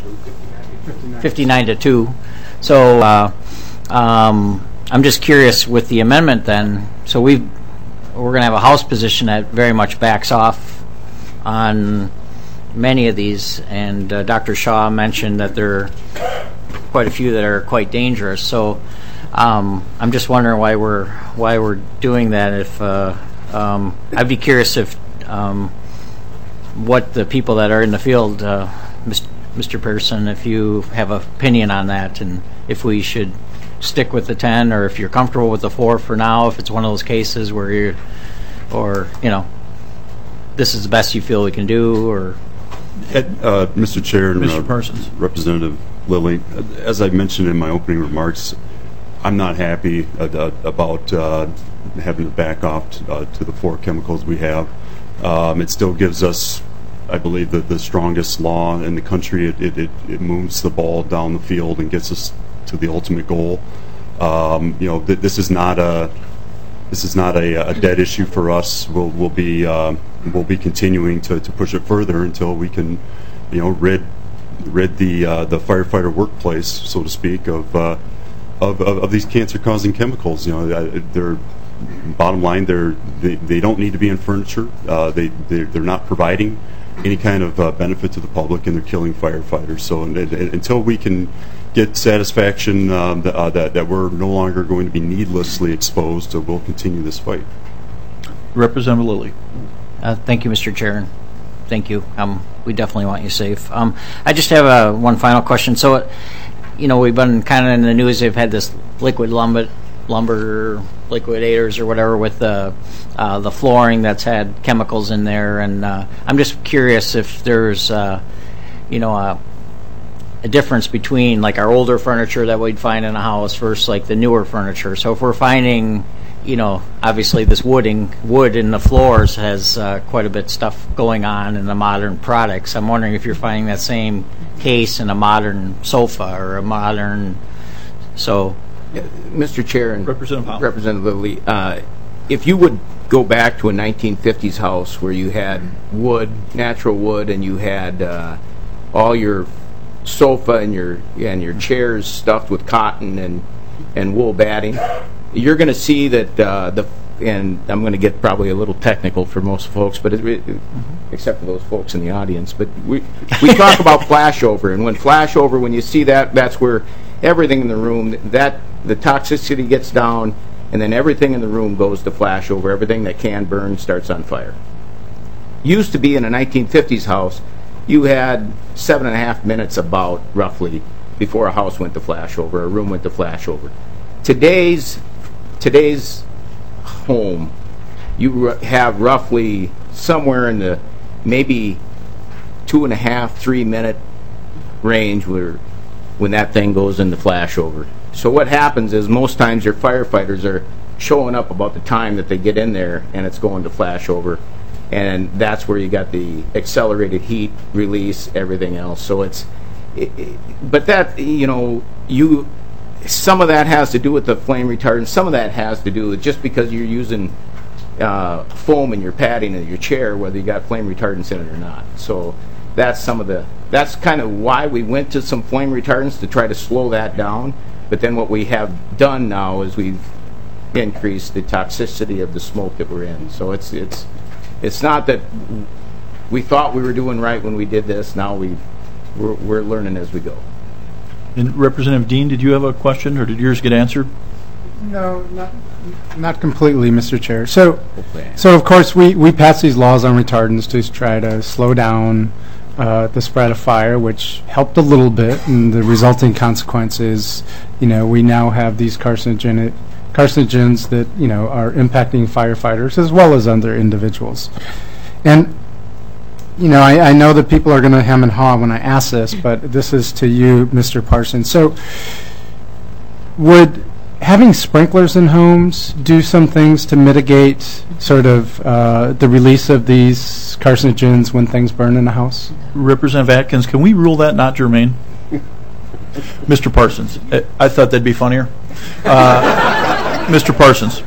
S9: 59-2. So, I'm just curious with the amendment then. So we're going to have a House position that very much backs off on many of these, and Dr. Shaw mentioned that there are quite a few that are quite dangerous. So I'm just wondering why we're doing that. If I'd be curious if what the people that are in the field, Mr. Pearson, if you have an opinion on that, and if we should stick with the 10, or if you're comfortable with the 4 for now, if it's one of those cases where this is the best you feel we can do, or...
S4: Mr. Chair and
S1: Mr. Parsons.
S4: Representative Lilly, as I mentioned in my opening remarks, I'm not happy about having to back off to the 4 chemicals we have. It still gives us, I believe, the strongest law in the country. It moves the ball down the field and gets us to the ultimate goal. This is not a dead issue for us. We'll be continuing to push it further until we can, rid the firefighter workplace, so to speak, of these cancer-causing chemicals. They're bottom line. They don't need to be in furniture. They're not providing any kind of benefit to the public, and they're killing firefighters. So until we can get satisfaction that we're no longer going to be needlessly exposed, we'll continue this fight.
S1: Representative Lilly.
S9: Thank you, Mr. Chair. Thank you. We definitely want you safe. I just have one final question. So, we've been kind of in the news. They've had this liquid lumber liquidators or whatever with the flooring that's had chemicals in there, and I'm just curious if there's a difference between like our older furniture that we'd find in a house versus like the newer furniture. So if we're finding, obviously this wood in the floors has quite a bit of stuff going on in the modern products. I'm wondering if you're finding that same case in a modern sofa or a modern,
S2: Mr. Chair and
S1: Representative Howell.
S2: Representative Lee, if you would go back to a 1950s house where you had wood, natural wood, and you had all your sofa and your chairs stuffed with cotton and wool batting, you're going to see that and I'm going to get probably a little technical for most folks, but except for those folks in the audience, but we talk about flashover, and when you see that, that's where everything in the room, that the toxicity gets down, and then everything in the room goes to flashover. Everything that can burn starts on fire. Used to be in a 1950s house, you had 7.5 minutes about, roughly, before a house went to flashover, a room went to flashover. Today's home, you have roughly somewhere in the maybe 2.5, 3 minute range when that thing goes into flashover. So what happens is most times your firefighters are showing up about the time that they get in there and it's going to flashover, and that's where you got the accelerated heat release, everything else. So but that, some of that has to do with the flame retardant. Some of that has to do with just because you're using foam in your padding of your chair, whether you got flame retardants in it or not. So that's kind of why we went to some flame retardants, to try to slow that down. But then what we have done now is we've increased the toxicity of the smoke that we're in. So it's not that we thought we were doing right when we did this. Now we're learning as we go.
S1: And Representative Dean, did you have a question, or did yours get answered?
S3: No, not completely, Mr. Chair. So of course, we pass these laws on retardants to try to slow down the spread of fire, which helped a little bit, and the resulting consequence is, we now have these carcinogens that, are impacting firefighters as well as other individuals. And I know that people are going to hem and haw when I ask this, but this is to you, Mr. Parsons. So would having sprinklers in homes do some things to mitigate sort of the release of these carcinogens when things burn in a house?
S1: Representative Atkins, can we rule that not germane? Mr. Parsons, I thought that'd be funnier. Mr. Parsons.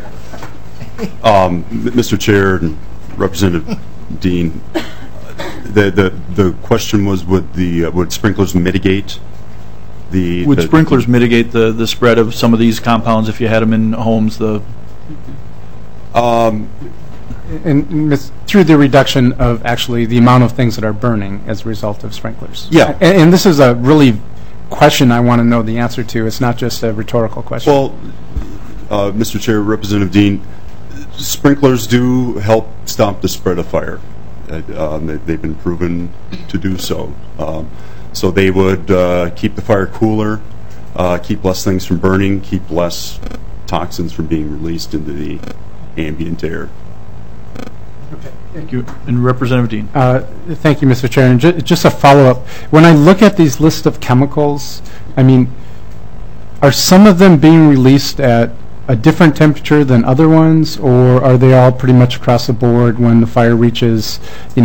S4: Mr. Chair and Representative Dean, the question was, would sprinklers mitigate
S1: would sprinklers mitigate the spread of some of these compounds if you had them in homes?
S3: Through the reduction of actually the amount of things that are burning as a result of sprinklers.
S4: Yeah.
S3: And this is a really question I want to know the answer to. It's not just a rhetorical question.
S4: Well, Mr. Chair, Representative Dean, sprinklers do help stop the spread of fire. They've been proven to do so. So they would keep the fire cooler, keep less things from burning, keep less toxins from being released into the ambient air.
S1: Okay. Thank you. And Representative Dean.
S3: Thank you, Mr. Chair. And just a follow-up. When I look at these lists of chemicals, are some of them being released at a different temperature than other ones, or are they all pretty much across the board when the fire reaches,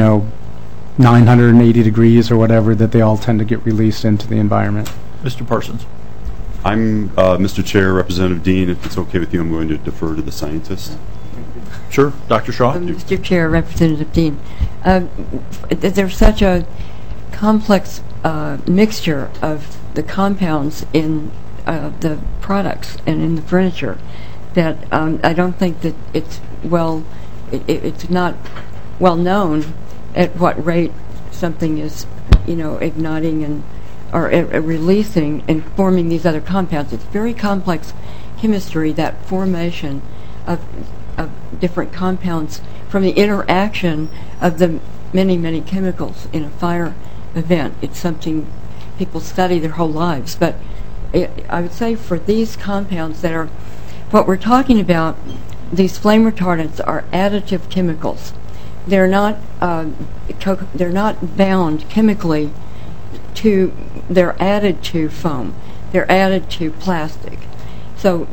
S3: 980 degrees or whatever, that they all tend to get released into the environment?
S1: Mr. Parsons.
S4: I'm, Mr. Chair, Representative Dean, if it's okay with you, I'm going to defer to the scientist.
S1: Sure. Dr. Shaw.
S5: Mr. Chair, Representative Dean, there's such a complex mixture of the compounds in the products and in the furniture that I don't think that it's not well known at what rate something is, igniting or releasing and forming these other compounds. It's very complex chemistry, that formation of different compounds from the interaction of the many, many chemicals in a fire event. It's something people study their whole lives. But I would say for these compounds that are what we're talking about, these flame retardants are additive chemicals. They're not bound chemically to. They're added to foam. They're added to plastic. So,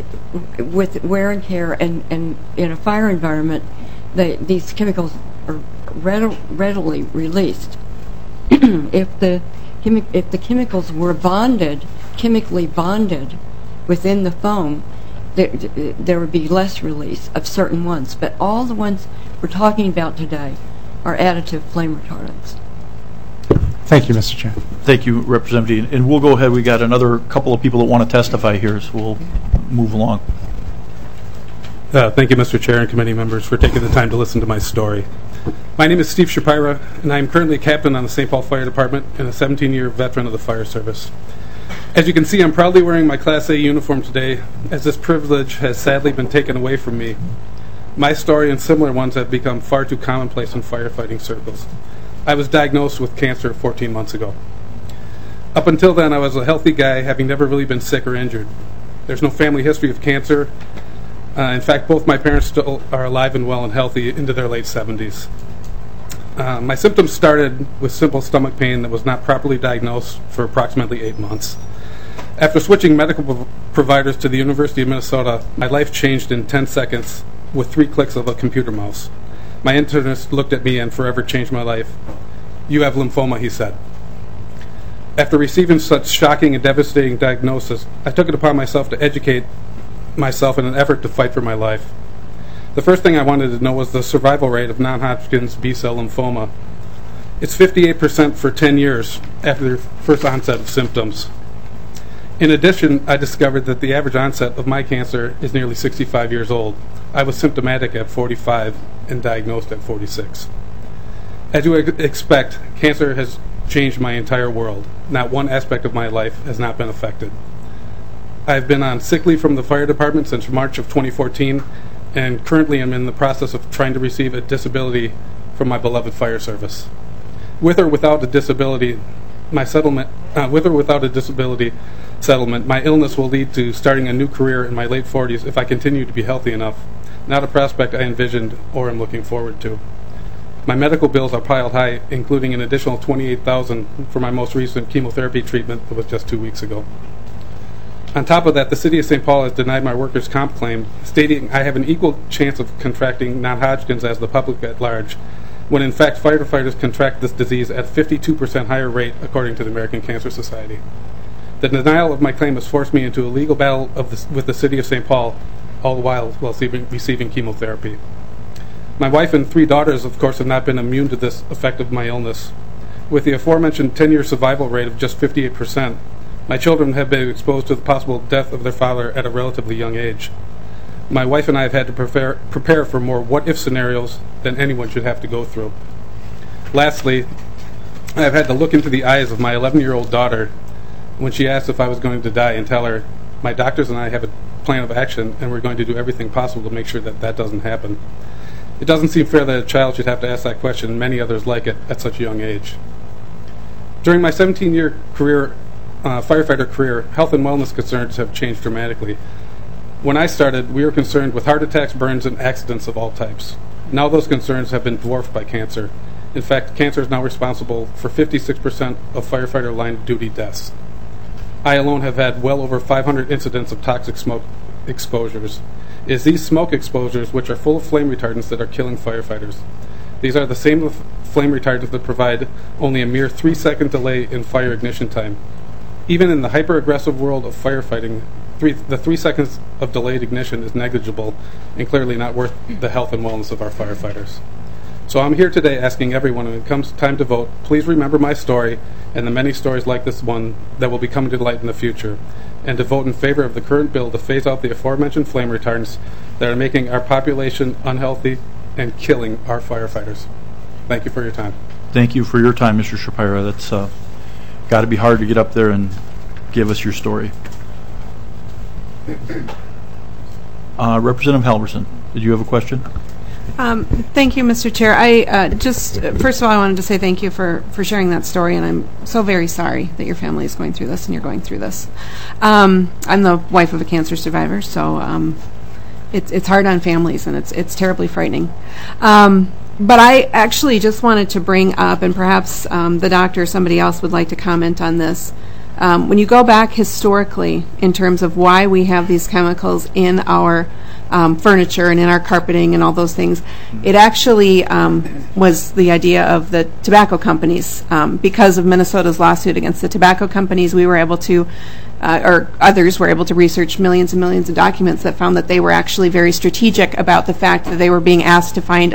S5: with wear and tear and in a fire environment, these chemicals are readily released. If the chemicals were chemically bonded within the foam, there would be less release of certain ones. But all the ones we're talking about today are additive flame retardants.
S3: Thank you, Mr. Chair.
S1: Thank you, Representative. And we'll go ahead. We got another couple of people that want to testify here, so we'll move along.
S10: Thank you, Mr. Chair and committee members, for taking the time to listen to my story. My name is Steve Shapira, and I am currently a captain on the St. Paul Fire Department and a 17-year veteran of the fire service. As you can see, I'm proudly wearing my Class A uniform today, as this privilege has sadly been taken away from me. My story and similar ones have become far too commonplace in firefighting circles. I was diagnosed with cancer 14 months ago. Up until then, I was a healthy guy, having never really been sick or injured. There's no family history of cancer. In fact, both my parents still are alive and well and healthy into their late 70s. My symptoms started with simple stomach pain that was not properly diagnosed for approximately 8 months. After switching medical providers to the University of Minnesota, my life changed in 10 seconds with 3 clicks of a computer mouse. My internist looked at me and forever changed my life. "You have lymphoma," he said. After receiving such shocking and devastating diagnosis, I took it upon myself to educate myself in an effort to fight for my life. The first thing I wanted to know was the survival rate of non-Hodgkin's B-cell lymphoma. It's 58% for 10 years after the first onset of symptoms. In addition, I discovered that the average onset of my cancer is nearly 65 years old. I was symptomatic at 45 and diagnosed at 46. As you would expect, cancer has changed my entire world. Not one aspect of my life has not been affected. I've been on sick leave from the fire department since March of 2014, and currently I'm in the process of trying to receive a disability from my beloved fire service. With or without a disability settlement, my illness will lead to starting a new career in my late 40s if I continue to be healthy enough. Not a prospect I envisioned or am looking forward to. My medical bills are piled high, including an additional $28,000 for my most recent chemotherapy treatment that was just 2 weeks ago. On top of that, the City of St. Paul has denied my workers' comp claim, stating I have an equal chance of contracting non-Hodgkin's as the public at large, when in fact firefighters contract this disease at 52% higher rate, according to the American Cancer Society. The denial of my claim has forced me into a legal battle with the City of St. Paul, all the while receiving chemotherapy. My wife and 3 daughters, of course, have not been immune to this effect of my illness. With the aforementioned 10-year survival rate of just 58%, my children have been exposed to the possible death of their father at a relatively young age. My wife and I have had to prepare for more what-if scenarios than anyone should have to go through. Lastly, I have had to look into the eyes of my 11-year-old daughter when she asked if I was going to die and tell her, my doctors and I have a plan of action and we're going to do everything possible to make sure that that doesn't happen. It doesn't seem fair that a child should have to ask that question, and many others like it, at such a young age. During my 17-year firefighter career, health and wellness concerns have changed dramatically. When I started, we were concerned with heart attacks, burns, and accidents of all types. Now those concerns have been dwarfed by cancer. In fact, cancer is now responsible for 56% of firefighter line duty deaths. I alone have had well over 500 incidents of toxic smoke exposures. It is these smoke exposures which are full of flame retardants that are killing firefighters. These are the same flame retardants that provide only a mere 3-second delay in fire ignition time. Even in the hyper-aggressive world of firefighting, the 3 seconds of delayed ignition is negligible and clearly not worth the health and wellness of our firefighters. So I'm here today asking everyone, when it comes time to vote, please remember my story and the many stories like this one that will be coming to light in the future, and to vote in favor of the current bill to phase out the aforementioned flame retardants that are making our population unhealthy and killing our firefighters. Thank you for your time.
S1: Thank you for your time, Mr. Shapira. That's got to be hard to get up there and give us your story. Representative Halverson, did you have a question?
S11: Thank you, Mr. Chair. I first of all, I wanted to say thank you for sharing that story, and I'm so very sorry that your family is going through this and you're going through this. I'm the wife of a cancer survivor, so it's hard on families, and it's terribly frightening. But I actually just wanted to bring up, and perhaps the doctor or somebody else would like to comment on this. When you go back historically in terms of why we have these chemicals in our furniture and in our carpeting and all those things, it actually was the idea of the tobacco companies. Because of Minnesota's lawsuit against the tobacco companies, we were able to, or others were able to research millions and millions of documents that found that they were actually very strategic about the fact that they were being asked to find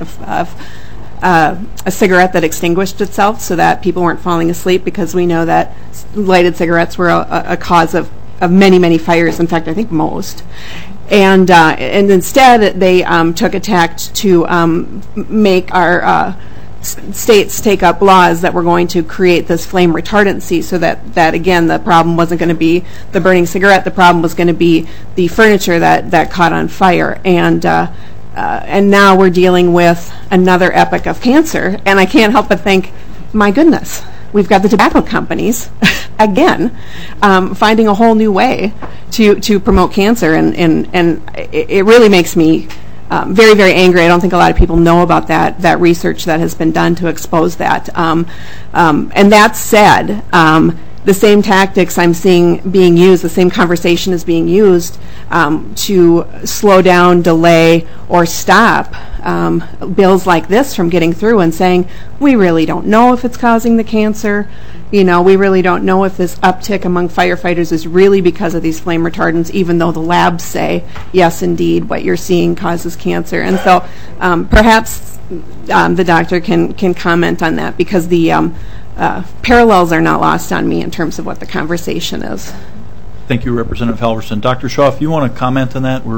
S11: a cigarette that extinguished itself so that people weren't falling asleep, because we know that lighted cigarettes were a cause of many, many fires. In fact, I think most. And instead, they took a tact to make our states take up laws that were going to create this flame retardancy, so that again, the problem wasn't going to be the burning cigarette. The problem was going to be the furniture that caught on fire. And now we're dealing with another epic of cancer. And I can't help but think, my goodness, we've got the tobacco companies again finding a whole new way to promote cancer, and it really makes me very, very angry. I don't think a lot of people know about that research that has been done to expose that. And that said, the same tactics I'm seeing being used, the same conversation is being used to slow down, delay, or stop bills like this from getting through, and saying, we really don't know if it's causing the cancer. We really don't know if this uptick among firefighters is really because of these flame retardants, even though the labs say, yes, indeed, what you're seeing causes cancer. And so perhaps the doctor can comment on that, because the parallels are not lost on me in terms of what the conversation is.
S1: Thank you, Representative Halverson. Dr. Shaw, if you want to comment on that,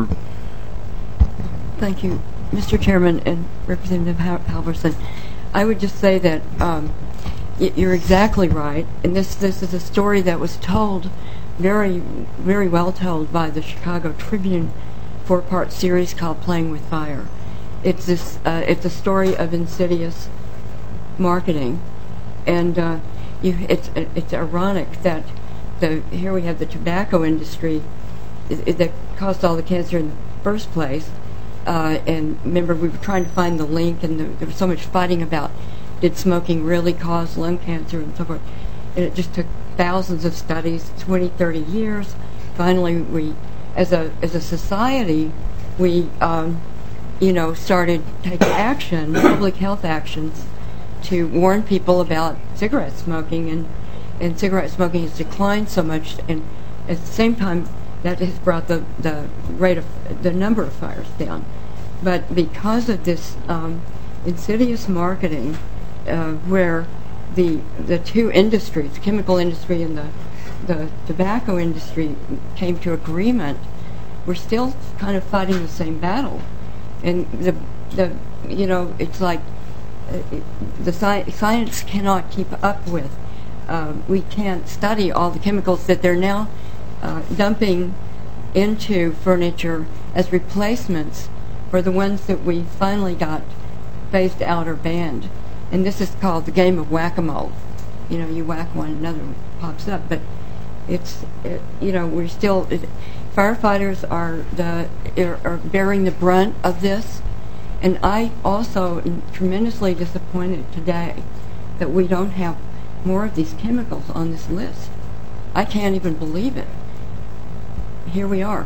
S5: Thank you, Mr. Chairman and Representative Halverson. I would just say that you're exactly right, and this is a story that was told, very, very well told, by the Chicago Tribune 4-part series called Playing with Fire. It's a story of insidious marketing, and it's ironic that here we have the tobacco industry that caused all the cancer in the first place. And remember, we were trying to find the link, and there was so much fighting about, did smoking really cause lung cancer and so forth. And it just took thousands of studies, 20, 30 years. Finally, we, as a society, we started taking action, public health actions, to warn people about cigarette smoking, and cigarette smoking has declined so much, and at the same time that has brought the rate of the number of fires down. But because of this insidious marketing, where the two industries, the chemical industry and the tobacco industry, came to agreement, we're still kind of fighting the same battle. And it's like the science cannot keep up with. We can't study all the chemicals that they're now dumping into furniture as replacements for the ones that we finally got phased out or banned. And this is called the game of whack-a-mole. You whack one, another one pops up. But we're still, firefighters are bearing the brunt of this. And I also am tremendously disappointed today that we don't have more of these chemicals on this list. I can't even believe it. Here we are.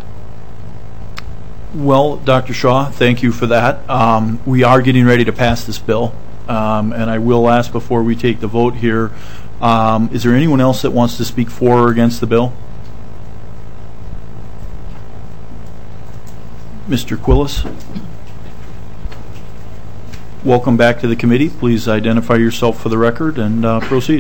S1: Well, Dr. Shaw, thank you for that. We are getting ready to pass this bill, and I will ask before we take the vote here, is there anyone else that wants to speak for or against the bill? Mr. Quillis? Welcome back to the committee. Please identify yourself for the record and proceed.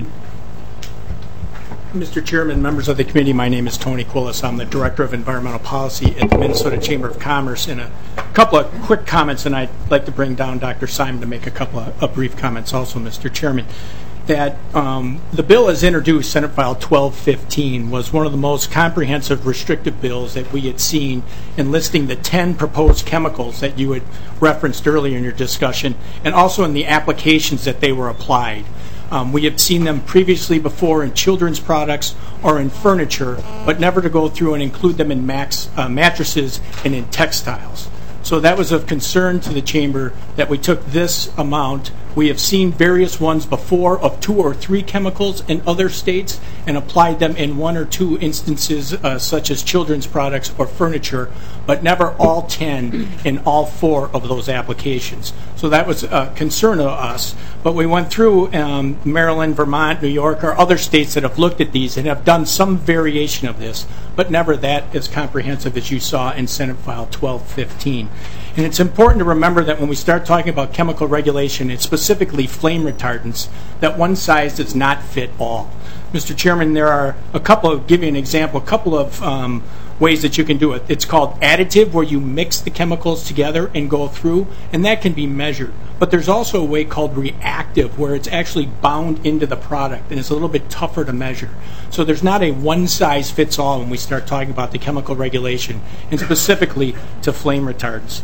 S12: Mr. Chairman, members of the committee, my name is Tony Quillis. I'm the Director of Environmental Policy at the Minnesota Chamber of Commerce. And a couple of quick comments, and I'd like to bring down Dr. Simon to make a couple of brief comments also, Mr. Chairman. that the bill as introduced, Senate File 1215, was one of the most comprehensive restrictive bills that we had seen in listing the 10 proposed chemicals that you had referenced earlier in your discussion, and also in the applications that they were applied. We have seen them previously before in children's products or in furniture, but never to go through and include them in mattresses and in textiles. So that was of concern to the Chamber that we took this amount. We have seen various ones before of 2 or 3 chemicals in other states and applied them in 1 or 2 instances, such as children's products or furniture, but never all 10 in all 4 of those applications. So that was a concern of us. But we went through Maryland, Vermont, New York, or other states that have looked at these and have done some variation of this, but never that as comprehensive as you saw in Senate File 1215. And it's important to remember that when we start talking about chemical regulation, it's specifically flame retardants, that one size does not fit all. Mr. Chairman, there are a couple of, give you an example, a couple of ways that you can do it. It's called additive, where you mix the chemicals together and go through, and that can be measured. But there's also a way called reactive, where it's actually bound into the product, and it's a little bit tougher to measure. So there's not a one-size-fits-all when we start talking about the chemical regulation, and specifically to flame retardants.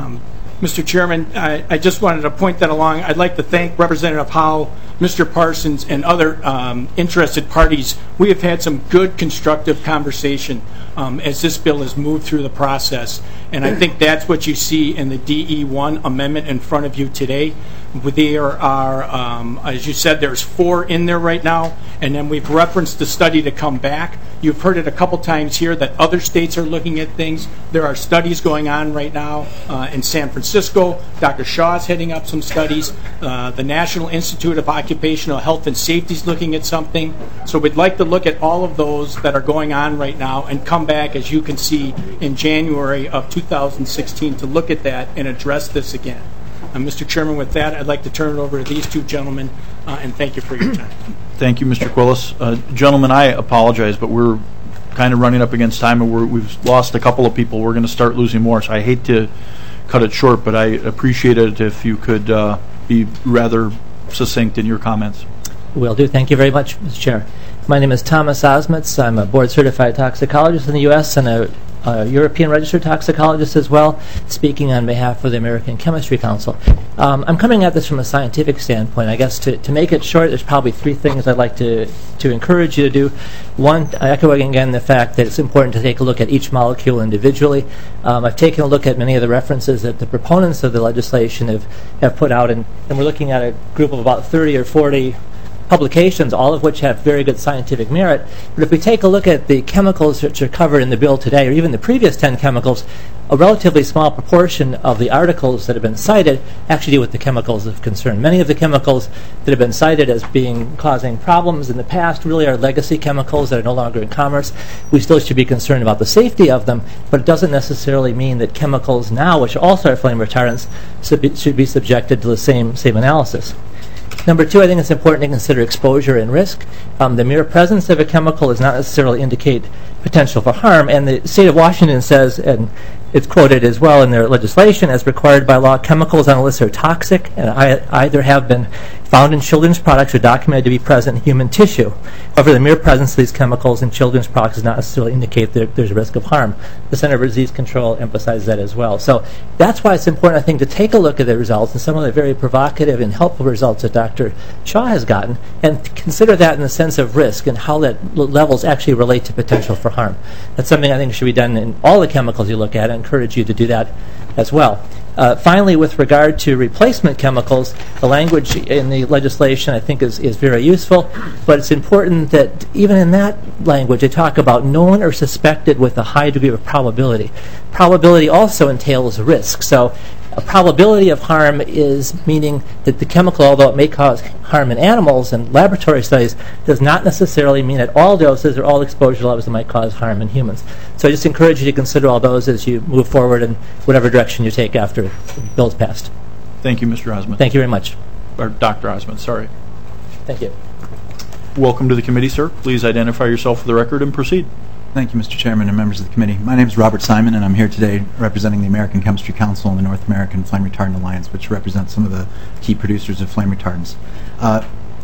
S12: Mr. Chairman, I just wanted to point that along. I'd like to thank Representative Howe, Mr. Parsons, and other interested parties. We have had some good, constructive conversation as this bill has moved through the process, and I think that's what you see in the DE1 amendment in front of you today. There are, as you said, there's 4 in there right now, and then we've referenced the study to come back. You've heard it a couple times here that other states are looking at things. There are studies going on right now in San Francisco. Dr. Shaw is heading up some studies. The National Institute of Occupational Health and Safety is looking at something. So we'd like to look at all of those that are going on right now and come back, as you can see, in January of 2016 to look at that and address this again. Mr. Chairman, with that, I'd like to turn it over to these 2 gentlemen, and thank you for your time.
S1: Thank you, Mr. Quillis. Gentlemen, I apologize, but we're kind of running up against time, and we've lost a couple of people. We're going to start losing more, so I hate to cut it short, but I appreciate it if you could be rather succinct in your comments.
S13: Will do. Thank you very much, Mr. Chair. My name is Thomas Osmitz. I'm a board-certified toxicologist in the U.S. and a European registered toxicologist as well, speaking on behalf of the American Chemistry Council. I'm coming at this from a scientific standpoint. I guess to make it short, there's probably 3 things I'd like to encourage you to do. One, echoing again the fact that it's important to take a look at each molecule individually. I've taken a look at many of the references that the proponents of the legislation have put out, and we're looking at a group of about 30 or 40 publications, all of which have very good scientific merit. But if we take a look at the chemicals which are covered in the bill today, or even the previous 10 chemicals, a relatively small proportion of the articles that have been cited actually deal with the chemicals of concern. Many of the chemicals that have been cited as causing problems in the past really are legacy chemicals that are no longer in commerce. We still should be concerned about the safety of them, but it doesn't necessarily mean that chemicals now, which also are flame retardants, should be subjected to the same analysis. Number 2, I think it's important to consider exposure and risk. The mere presence of a chemical does not necessarily indicate potential for harm, and the state of Washington says, and it's quoted as well in their legislation, as required by law, chemicals on a list are toxic and either have been found in children's products or documented to be present in human tissue. However, the mere presence of these chemicals in children's products does not necessarily indicate that there's a risk of harm. The Center for Disease Control emphasizes that as well. So that's why it's important, I think, to take a look at the results and some of the very provocative and helpful results that Dr. Shaw has gotten, and consider that in the sense of risk and how that levels actually relate to potential for harm. That's something I think should be done in all the chemicals you look at. I encourage you to do that as well. Finally, with regard to replacement chemicals, the language in the legislation I think is very useful, but it's important that even in that language they talk about known or suspected with a high degree of probability. Probability also entails risk. So a probability of harm is meaning that the chemical, although it may cause harm in animals and laboratory studies, does not necessarily mean at all doses or all exposure levels that might cause harm in humans. So I just encourage you to consider all those as you move forward in whatever direction you take after the bill's passed.
S1: Thank you, Mr. Osmond.
S13: Thank you very much.
S1: Or Dr. Osmond, sorry.
S13: Thank you.
S1: Welcome to the committee, sir. Please identify yourself for the record and proceed.
S14: Thank you, Mr. Chairman and members of the committee. My name is Robert Simon, and I'm here today representing the American Chemistry Council and the North American Flame Retardant Alliance, which represents some of the key producers of flame retardants.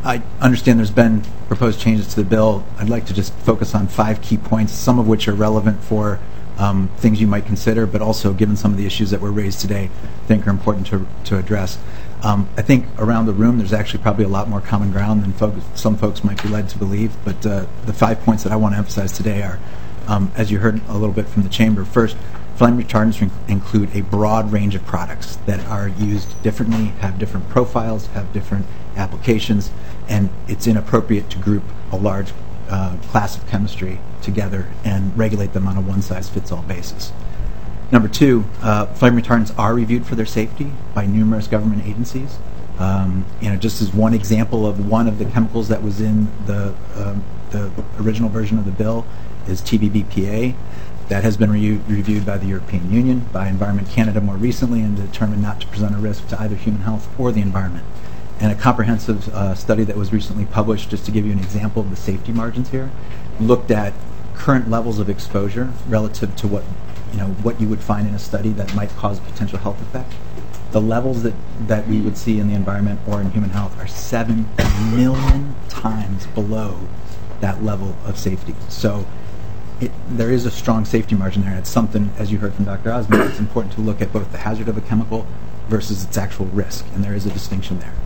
S14: I understand there's been proposed changes to the bill. I'd like to just focus on 5 key points, some of which are relevant for things you might consider, but also, given some of the issues that were raised today, I think are important to address. I think around the room there's actually probably a lot more common ground than some folks might be led to believe, but the 5 points that I want to emphasize today are, as you heard a little bit from the Chamber, first, flame retardants include a broad range of products that are used differently, have different profiles, have different applications, and it's inappropriate to group a large class of chemistry together and regulate them on a one-size-fits-all basis. Number 2, flame retardants are reviewed for their safety by numerous government agencies. Just as one example of one of the chemicals that was in the original version of the bill is TBBPA. That has been reviewed by the European Union, by Environment Canada more recently, and determined not to present a risk to either human health or the environment. And a comprehensive study that was recently published, just to give you an example of the safety margins here, looked at current levels of exposure relative to what you would find in a study that might cause potential health effect. The levels that we would see in the environment or in human health are 7 million times below that level of safety. So there is a strong safety margin there. It's something, as you heard from Dr. Osmond, it's important to look at both the hazard of a chemical versus its actual risk, and there is a distinction there.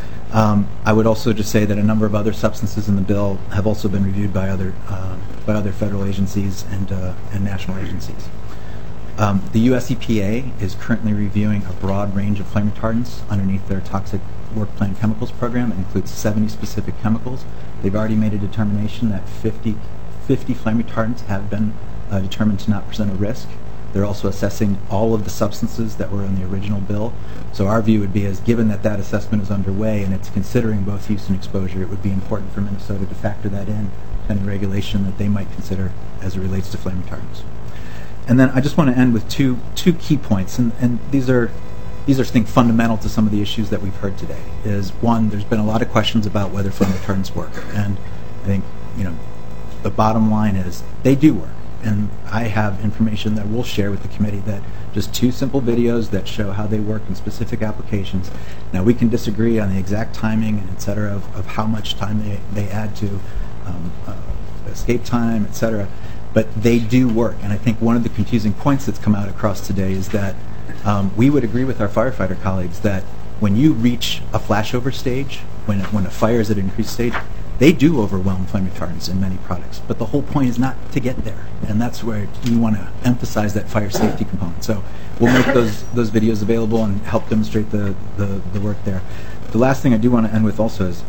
S14: I would also just say that a number of other substances in the bill have also been reviewed by other federal agencies and national agencies. The US EPA is currently reviewing a broad range of flame retardants underneath their Toxic Work Plan Chemicals program. It includes 70 specific chemicals. They've already made a determination that 50 flame retardants have been determined to not present a risk. They're also assessing all of the substances that were in the original bill. So our view would be, as given that assessment is underway and it's considering both use and exposure, it would be important for Minnesota to factor that in to any regulation that they might consider as it relates to flame retardants. And then I just want to end with two key points, and these are I think fundamental to some of the issues that we've heard today. Is one, there's been a lot of questions about whether flame retardants work, and I think the bottom line is they do work. And I have information that we'll share with the committee that just 2 simple videos that show how they work in specific applications. Now, we can disagree on the exact timing, et cetera, of how much time they add to escape time, et cetera, but they do work. And I think one of the confusing points that's come out across today is that we would agree with our firefighter colleagues that when you reach a flashover stage, when a fire is at an increased stage, they do overwhelm flame retardants in many products, but the whole point is not to get there, and that's where you want to emphasize that fire safety component. So we'll make those videos available and help demonstrate the work there. The last thing I do want to end with also is,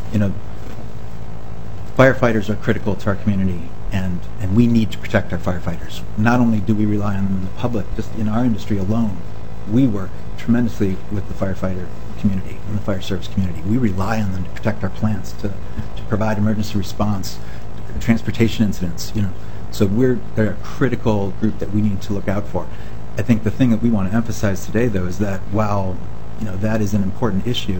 S14: firefighters are critical to our community, and we need to protect our firefighters. Not only do we rely on them in the public, just in our industry alone, we work tremendously with the firefighter community and the fire service community. We rely on them to protect our plants, to provide emergency response, transportation incidents. So they're a critical group that we need to look out for. I think the thing that we want to emphasize today, though, is that while that is an important issue,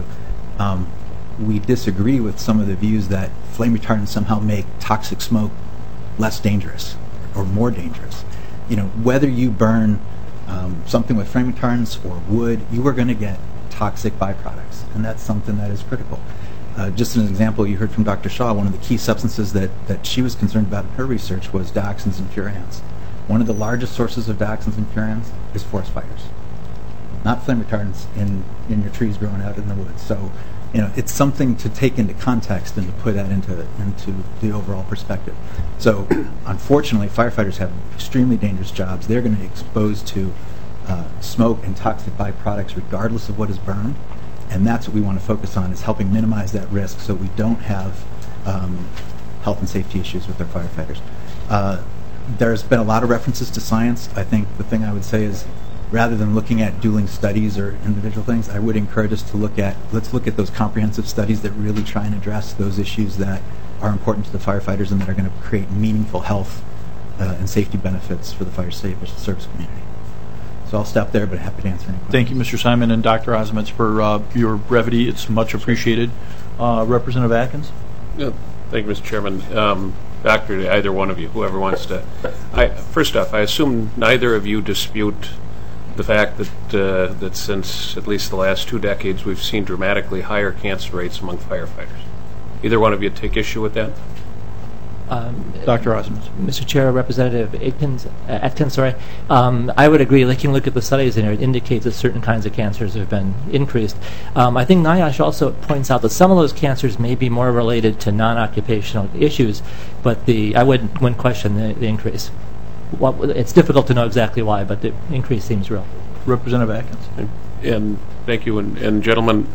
S14: we disagree with some of the views that flame retardants somehow make toxic smoke less dangerous or more dangerous. Whether you burn something with flame retardants or wood, you are going to get toxic byproducts, and that's something that is critical. Just as an example, you heard from Dr. Shaw, one of the key substances that she was concerned about in her research was dioxins and furans. One of the largest sources of dioxins and furans is forest fires, not flame retardants in your trees growing out in the woods. So, it's something to take into context and to put that into the overall perspective. So, unfortunately, firefighters have extremely dangerous jobs. They're going to be exposed to smoke and toxic byproducts regardless of what is burned, and that's what we want to focus on, is helping minimize that risk so we don't have health and safety issues with our firefighters. There's been a lot of references to science. I think the thing I would say is, rather than looking at dueling studies or individual things, I would encourage us to let's look at those comprehensive studies that really try and address those issues that are important to the firefighters and that are going to create meaningful health and safety benefits for the fire service community. So I'll stop there, but happy to answer any questions.
S1: Thank you, Mr. Simon and Dr. Osmond, for your brevity. It's much appreciated. Representative Atkins?
S6: Yeah, thank you, Mr. Chairman. Doctor, to either one of you, whoever wants to. First off, I assume neither of you dispute the fact that since at least the last 2 decades we've seen dramatically higher cancer rates among firefighters. Either one of you take issue with that?
S1: Dr. Osmond.
S13: Mr. Chair, Representative Atkins, I would agree. You can look at the studies and it indicates that certain kinds of cancers have been increased. I think NIOSH also points out that some of those cancers may be more related to non-occupational issues, but I wouldn't question the increase. It's difficult to know exactly why, but the increase seems real.
S1: Representative Atkins.
S6: And thank you. And gentlemen,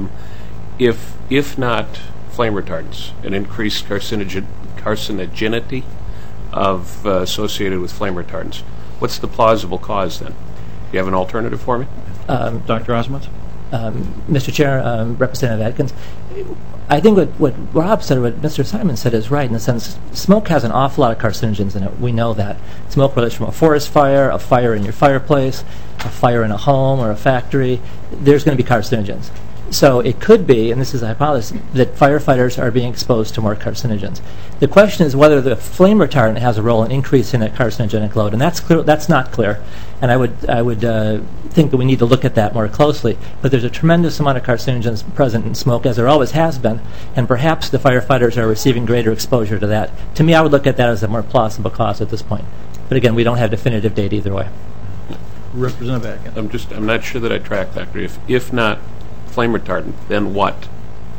S6: if not flame retardants, an increased carcinogenity associated with flame retardants, what's the plausible cause then? Do you have an alternative for me?
S1: Dr. Osmond?
S13: Mr. Chair, Representative Atkins, I think what Rob said, what Mr. Simon said is right in the sense smoke has an awful lot of carcinogens in it. We know that. Smoke, whether it's from a forest fire, a fire in your fireplace, a fire in a home or a factory, there's going to be carcinogens. So it could be, and this is a hypothesis, that firefighters are being exposed to more carcinogens. The question is whether the flame retardant has a role in increasing that carcinogenic load, and that's clear. That's not clear. And I would think that we need to look at that more closely. But there's a tremendous amount of carcinogens present in smoke, as there always has been, and perhaps the firefighters are receiving greater exposure to that. To me, I would look at that as a more plausible cause at this point. But again, we don't have definitive data either way.
S1: Representative Atkins.
S6: I'm not sure that I track, Doctor. If not flame retardant, then what?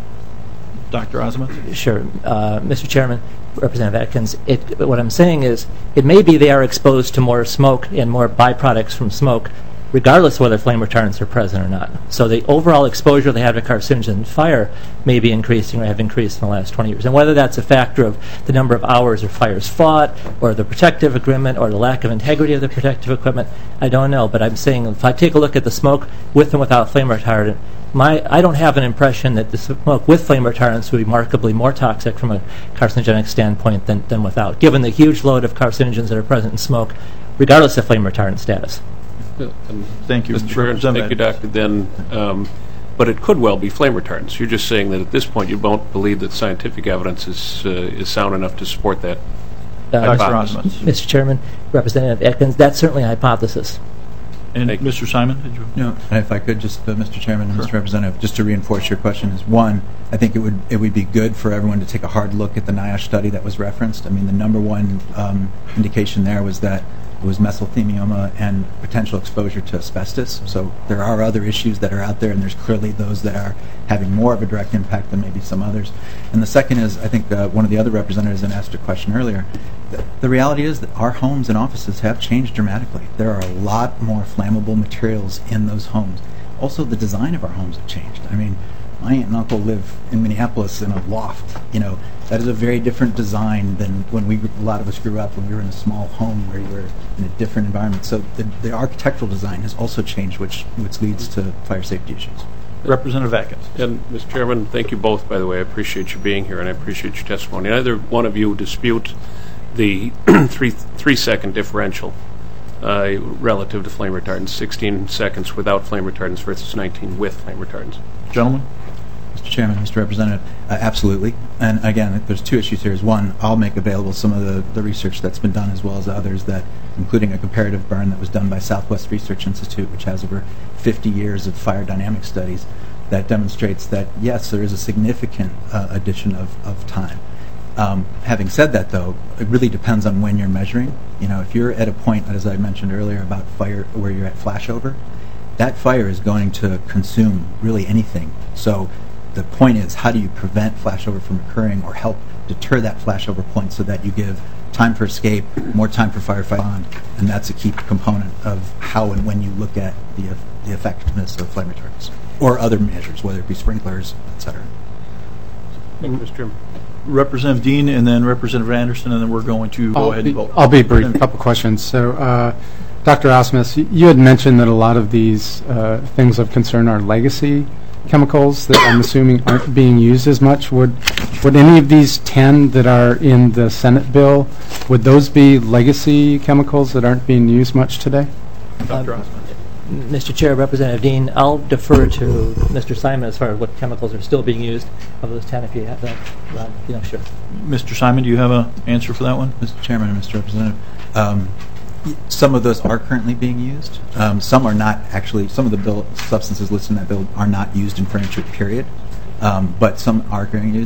S1: Dr. Osmond?
S13: Sure. Mr. Chairman, Representative Atkins, what I'm saying is it may be they are exposed to more smoke and more byproducts from smoke, regardless of whether flame retardants are present or not. So the overall exposure they have to carcinogen in fire may be increasing or have increased in the last 20 years. And whether that's a factor of the number of hours of fires fought or the protective equipment or the lack of integrity of the protective equipment, I don't know. But I'm saying if I take a look at the smoke with and without flame retardant, I don't have an impression that the smoke with flame retardants would be markedly more toxic from a carcinogenic standpoint than without, given the huge load of carcinogens that are present in smoke, regardless of flame retardant status.
S1: Thank you,
S6: Mr. Chairman. Thank you, Doctor. Then, but it could well be flame retardants. You're just saying that at this point you don't believe that scientific evidence is sound enough to support that hypothesis.
S13: Mr. Chairman, Representative Atkins, that's certainly a hypothesis.
S1: And Mr. Simon, did you?
S14: No, and if I could just, Mr. Chairman and Mr. Representative, just to reinforce your question is, one, I think it would be good for everyone to take a hard look at the NIOSH study that was referenced. I mean, the number one indication there was that it was mesothelioma and potential exposure to asbestos. So there are other issues that are out there, and there's clearly those that are having more of a direct impact than maybe some others. And the second is, I think one of the other representatives asked a question earlier. The reality is that our homes and offices have changed dramatically. There are a lot more flammable materials in those homes. Also, the design of our homes have changed. I mean, my aunt and uncle live in Minneapolis in a loft. You know, that is a very different design than when a lot of us grew up when we were in a small home where you were in a different environment. So the architectural design has also changed, which leads to fire safety issues.
S1: Representative Atkins.
S6: And, Mr. Chairman, thank you both, by the way. I appreciate you being here, and I appreciate your testimony. Neither one of you dispute the 3-second differential relative to flame retardants, 16 seconds without flame retardants versus 19 with flame retardants.
S1: Gentlemen?
S14: Mr. Chairman, Mr. Representative, absolutely. And again, there's two issues here. One, I'll make available some of the research that's been done as well as others, that including a comparative burn that was done by Southwest Research Institute, which has over 50 years of fire dynamic studies, that demonstrates that, yes, there is a significant addition of time. Having said that, though, it really depends on when you're measuring. You know, if you're at a point, as I mentioned earlier, about fire where you're at flashover, that fire is going to consume really anything. So the point is, how do you prevent flashover from occurring or help deter that flashover point so that you give time for escape, more time for firefighting, and that's a key component of how and when you look at the effectiveness of flame retardants or other measures, whether it be sprinklers, etc.
S6: Thank you, Mr. Chairman.
S1: Representative Dean and then Representative Anderson, and then we're going to go ahead and vote.
S3: I'll be brief. A couple questions. So, Dr. Osmus, you had mentioned that a lot of these things of concern are legacy chemicals that I'm assuming aren't being used as much. Would any of these 10 that are in the Senate bill, would those be legacy chemicals that aren't being used much today?
S1: Dr. Osmus.
S13: Mr. Chair, Representative Dean, I'll defer to Mr. Simon as far as what chemicals are still being used of those 10, if you have that. Sure.
S1: Mr. Simon, do you have an answer for that one?
S14: Mr. Chairman and Mr. Representative, some of those are currently being used. Some are not actually. Some of the substances listed in that bill are not used in furniture, period. But some are being used.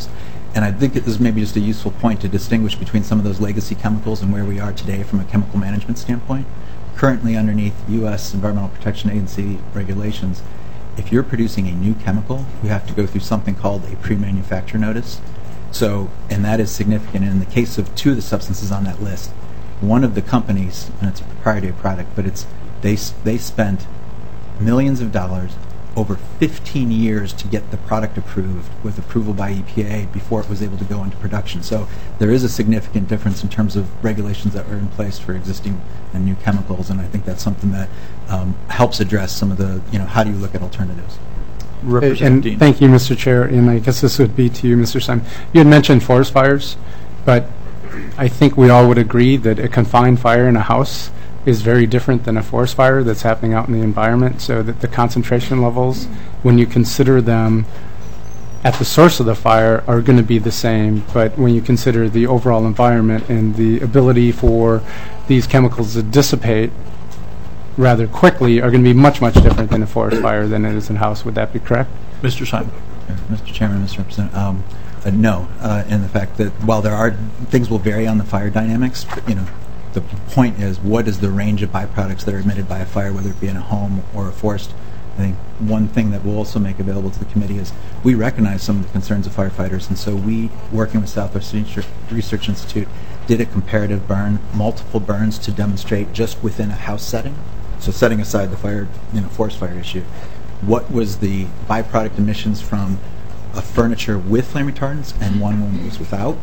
S14: And I think this is maybe just a useful point to distinguish between some of those legacy chemicals and where we are today from a chemical management standpoint. Currently, underneath U.S. Environmental Protection Agency regulations, if you're producing a new chemical, you have to go through something called a pre-manufacture notice. So, and that is significant. And in the case of two of the substances on that list, one of the companies, and it's a proprietary product, but they spent millions of dollars over 15 years to get the product approved with approval by EPA before it was able to go into production. So there is a significant difference in terms of regulations that are in place for existing and new chemicals, and I think that's something that helps address some of the, how do you look at alternatives?
S3: And thank you, Mr. Chair, and I guess this would be to you, Mr. Simon. You had mentioned forest fires, but I think we all would agree that a confined fire in a house is very different than a forest fire that's happening out in the environment, so that the concentration levels, when you consider them at the source of the fire, are going to be the same, but when you consider the overall environment and the ability for these chemicals to dissipate rather quickly are going to be much, much different than a forest fire than it is in a house. Would that be correct?
S1: Mr. Simon.
S14: Mr. Chairman, Mr. Representative, no, in the fact that while there are, things will vary on the fire dynamics, but, the point is, what is the range of byproducts that are emitted by a fire, whether it be in a home or a forest? I think one thing that we'll also make available to the committee is we recognize some of the concerns of firefighters, and so we, working with Southwest Research Institute, did a comparative burn, multiple burns to demonstrate just within a house setting. So setting aside the fire, forest fire issue, what was the byproduct emissions from a furniture with flame retardants and one when it was without,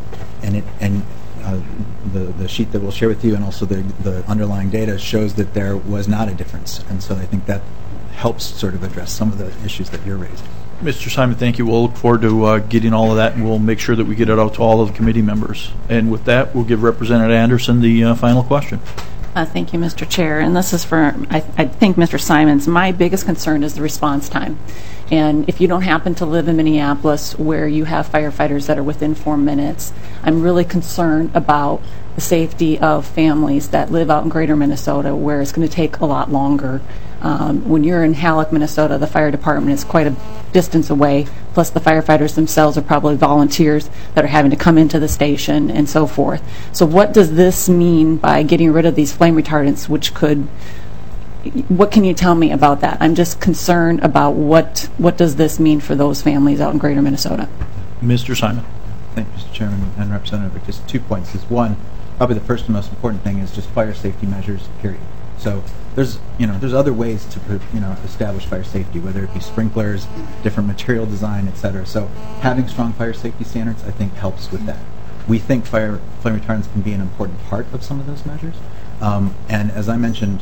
S14: the sheet that we'll share with you and also the underlying data shows that there was not a difference. And so I think that helps sort of address some of the issues that you're raising.
S1: Mr. Simon, thank you. We'll look forward to getting all of that, and we'll make sure that we get it out to all of the committee members. And with that, we'll give Representative Anderson the final question.
S7: Thank you, Mr. Chair. And this is for, I think, Mr. Simons. My biggest concern is the response time. And if you don't happen to live in Minneapolis where you have firefighters that are within 4 minutes, I'm really concerned about the safety of families that live out in greater Minnesota where it's going to take a lot longer. When you're in Halleck, Minnesota, the fire department is quite a distance away, plus the firefighters themselves are probably volunteers that are having to come into the station and so forth. So what does this mean by getting rid of these flame retardants, what can you tell me about that? I'm just concerned about what does this mean for those families out in greater Minnesota.
S1: Mr. Simon.
S14: Thank you, Mr. Chairman and Representative. Just 2 points. One, probably the first and most important thing is just fire safety measures, period. So there's other ways to establish fire safety, whether it be sprinklers, different material design, etc. So having strong fire safety standards, I think, helps with that. We think flame retardants can be an important part of some of those measures. And as I mentioned,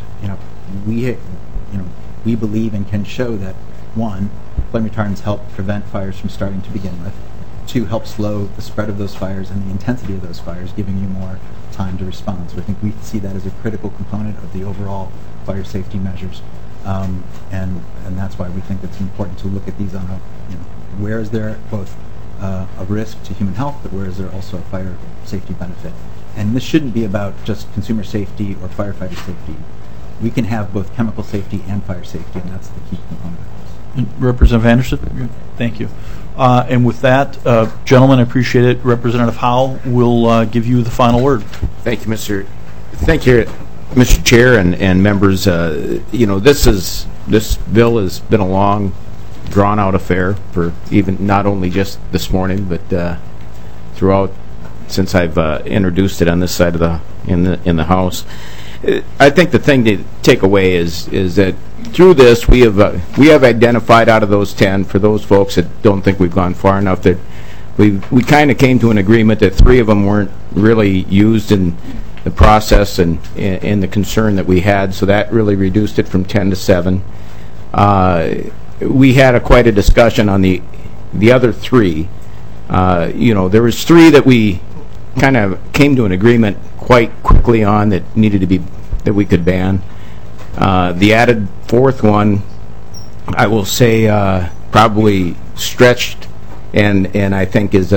S14: we believe and can show that, 1, flame retardants help prevent fires from starting to begin with. 2, help slow the spread of those fires and the intensity of those fires, giving you more time to respond. So I think we see that as a critical component of the overall fire safety measures. And that's why we think it's important to look at these on where is there both a risk to human health, but where is there also a fire safety benefit. And this shouldn't be about just consumer safety or firefighter safety. We can have both chemical safety and fire safety, and that's the key component of this.
S1: Representative Anderson, thank you. And with that, gentlemen, I appreciate it. Representative Howell will give you the final word.
S2: Thank you, Mr. Chair and members. This bill has been a long, drawn-out affair for even not only just this morning, but throughout since I've introduced it on this side of in the House. I think the thing to take away is that through this we have identified out of those 10, for those folks that don't think we've gone far enough, that we kind of came to an agreement that 3 of them weren't really used in the process and the concern that we had, so that really reduced it from 10 to 7. We had quite a discussion on the other 3. There was 3 that we kind of came to an agreement quite quickly on that we could ban. The added 4th one, I will say, probably stretched, and I think is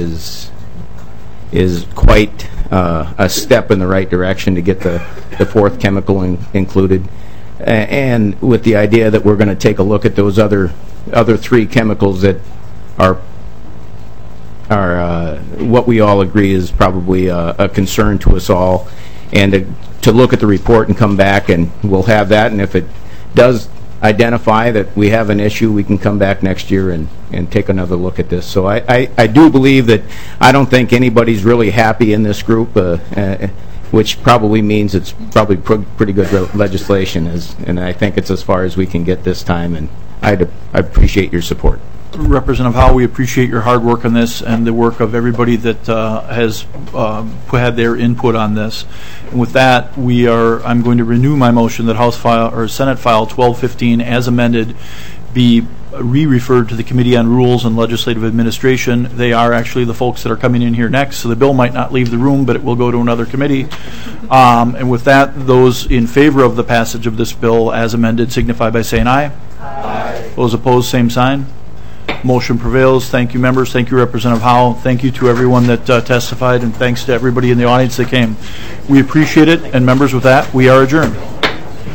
S2: quite a step in the right direction to get the 4th chemical included, and with the idea that we're going to take a look at those other 3 chemicals that are what we all agree is probably a concern to us all, and to look at the report and come back, and we'll have that, and if it does identify that we have an issue, we can come back next year and take another look at this. So I do believe that I don't think anybody's really happy in this group, which probably means it's probably pretty good legislation, and I think it's as far as we can get this time, and I appreciate your support.
S1: Representative Howe, we appreciate your hard work on this and the work of everybody that has had their input on this. And with that, I'm going to renew my motion that House File or Senate File 1215, as amended, be re-referred to the Committee on Rules and Legislative Administration. They are actually the folks that are coming in here next, so the bill might not leave the room, but it will go to another committee. And with that, those in favor of the passage of this bill as amended signify by saying aye. Aye. Those opposed, same sign. Motion prevails. Thank you, members. Thank you, Representative Howe. Thank you to everyone that testified, and thanks to everybody in the audience that came. We appreciate it, and members, with that, we are adjourned.